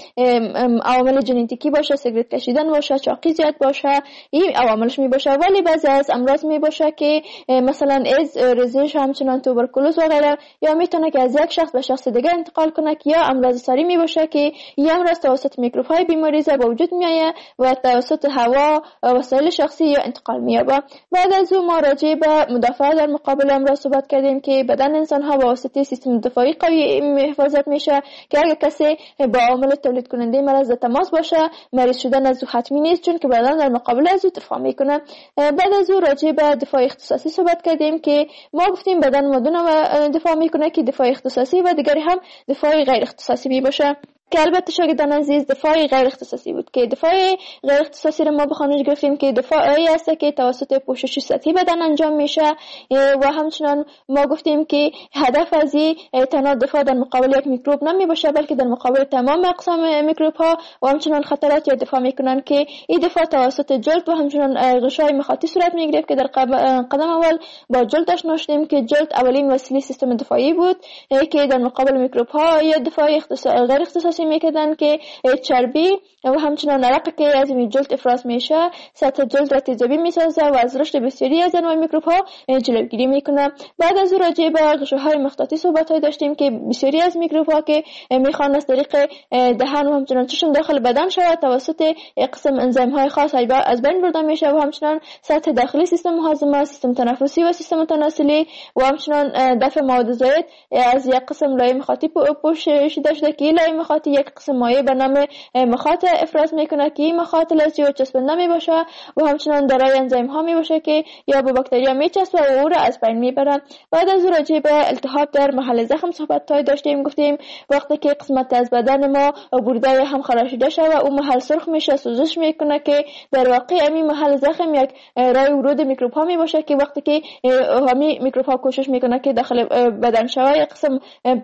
عوامل ژنتیکی باشه، سیگرت کشیدن باشه، چاقی زیاد باشه، این عواملش می باشه. ولی بعضی از امراض می باشه که مثلا ایدز، ریزش، همچنین توبرکولوز و غیره، یا میتونه که از یک شخص به شخص دیگر انتقال کنه، یا امراض ساری می باشه که این امراض توسط میکروب‌های بیماریزا به وجود میآید و توسط هوا، وسایل شخصی یا انتقال می‌یابد. بعد از اون ما راجع به مدافعت در مقابل امراض صحبت کردیم که بدن انسان‌ها با واسطه سیستم دفاعی قوی حفاظت میشه که اگر کسی با عامل تولید کننده مرض در تماس باشه، مریض شدن از او حتمی نیست، چون که بدن در مقابل از او دفاع میکنه. بعد از اون راجع به دفاع اختصاصی صحبت کردیم که ما گفتیم بدن مدونه دفاع میکنه که دفاع اختصاصی و دیگری هم دفاع غیر اختصاصی می باشه. که البته شاگردان عزیز دفاع غیر اختصاصی بود که دفاع غیر اختصاصی رو ما به خانش گرفتیم که دفاعی است که توسط پوشش سطحی بدن انجام میشه و همچنان ما گفتیم که هدف از این تنها دفاع در مقابل یک میکروب نمی باشه، بلکه در مقابل تمام اقسام میکروب ها و همچنان خطرات یا دفاع میکنن که این دفاع توسط جلد و همچنان غشای مخاطی صورت میگیره که در قدم اول با جلد آشنا شدیم که جلد اولین وسیله سیستم دفاعی بود که در مقابل میکروب ها یا دفاع غیر اختصاصی میکردن که چربی و همچنان عرق که از این جلد افراز میشه سطح جلد را تیزابی میسازه و از رشد بسیاری از انواع میکروب ها جلوگیری میکنه. بعد از رجوع به غشاهای مخاطی صحبت داشتیم که بسیاری از میکروب ها که میخوان از طریق دهان و همچنان چشم داخل بدن شود توسط قسم انزیم های خاص از بین برده میشه و همچنان سطح داخلی سیستم هاضمه، سیستم تنفسی و سیستم تناسلی و همچنان دفع مواد زائد از یک قسم لایه مخاطی پوشیده شده که لایه مخاطی یک قسم مایع به نام مخاط افراز میکنه که این مخاط لزجی و چسبنده می باشه و همچنان دارای انزیم ها می باشه که یا به باکتریا میچسبه و او را از بین میبره. بعد از راجع به التهاب در محل زخم صحبت داشتیم. گفتیم وقتی که قسمت از بدن ما برده هم خراشیده شده و اون محل سرخ میشه، سوزش میکنه که در واقع همین محل زخم یک راه ورود میکروب ها می باشه که وقتی که همین میکروب ها کوشش میکنه که داخل بدن شوه یک قسم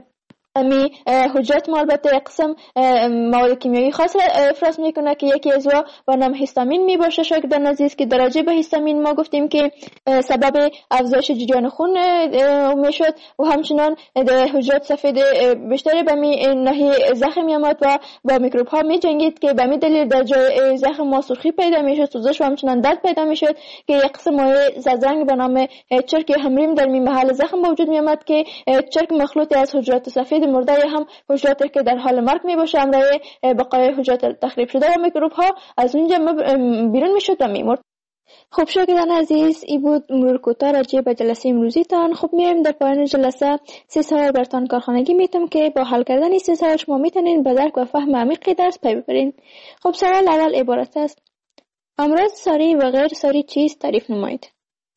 امی حجرات ما البته قسم مواد کیمیایی خاص افراز میکنه که یکی از و نام هیستامین می باشه. شاگردان عزیز که درجه به هیستامین ما گفتیم که سبب افزایش جریان خون میشد و همچنان حجرات سفید بیشتری به می ناحیه زخم میامد و با میکروب ها می جنگید که به می دلیل در جای زخم ما سرخی پیدا میشد، سوزش و همچنان درد پیدا میشد که یک قسم مایع زرنگ به نام چرک همریم در محل زخم به وجود میامد که چرک مخلوطی از حجرات سفید مرده یا هم حجراتی که در حال مرگ می باشه همراه بقای حجرات تخریب شده و میکروب ها از اونجا بیرون میشد و میمرد. خب شاگردان عزیز، این بود مرور کوتاه راجع به جلسه امروزی تان. خب میایم در پایان جلسه 3 سوال براتان کارخانگی میتم که با حل کردن این 3 سوال شما میتونین به درک و فهم عمیق درس پی ببرین. خب سوال اول عبارت است: امراض ساری و غیر ساری چیست؟ تعریف نمایید.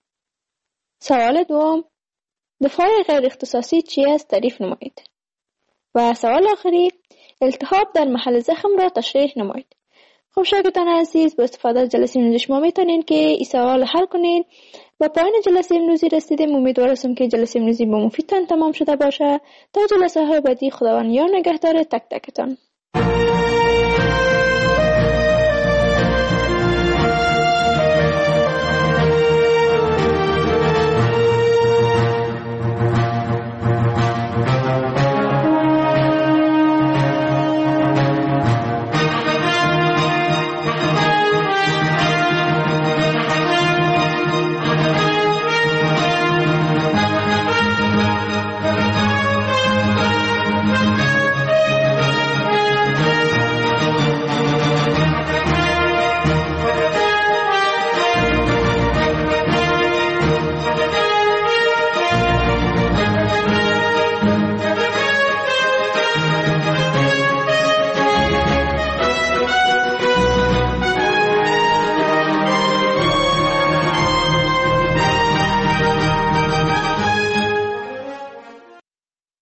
سوال دوم: دفاع غیر اختصاصی چی است؟ تعریف نمایید. و سوال آخری: التهاب در محل زخم را تشریح نمایید. خب شاگردان عزیز، با استفاده از جلسه امروزی شما میتونین که این سوال حل کنین. با پایان جلسه امروزی رسیدیم. امیدوارم که جلسه امروزی با مفیدتان تمام شده باشه. تا جلسه های بعدی، خداوند یار نگهدار تک تکتان.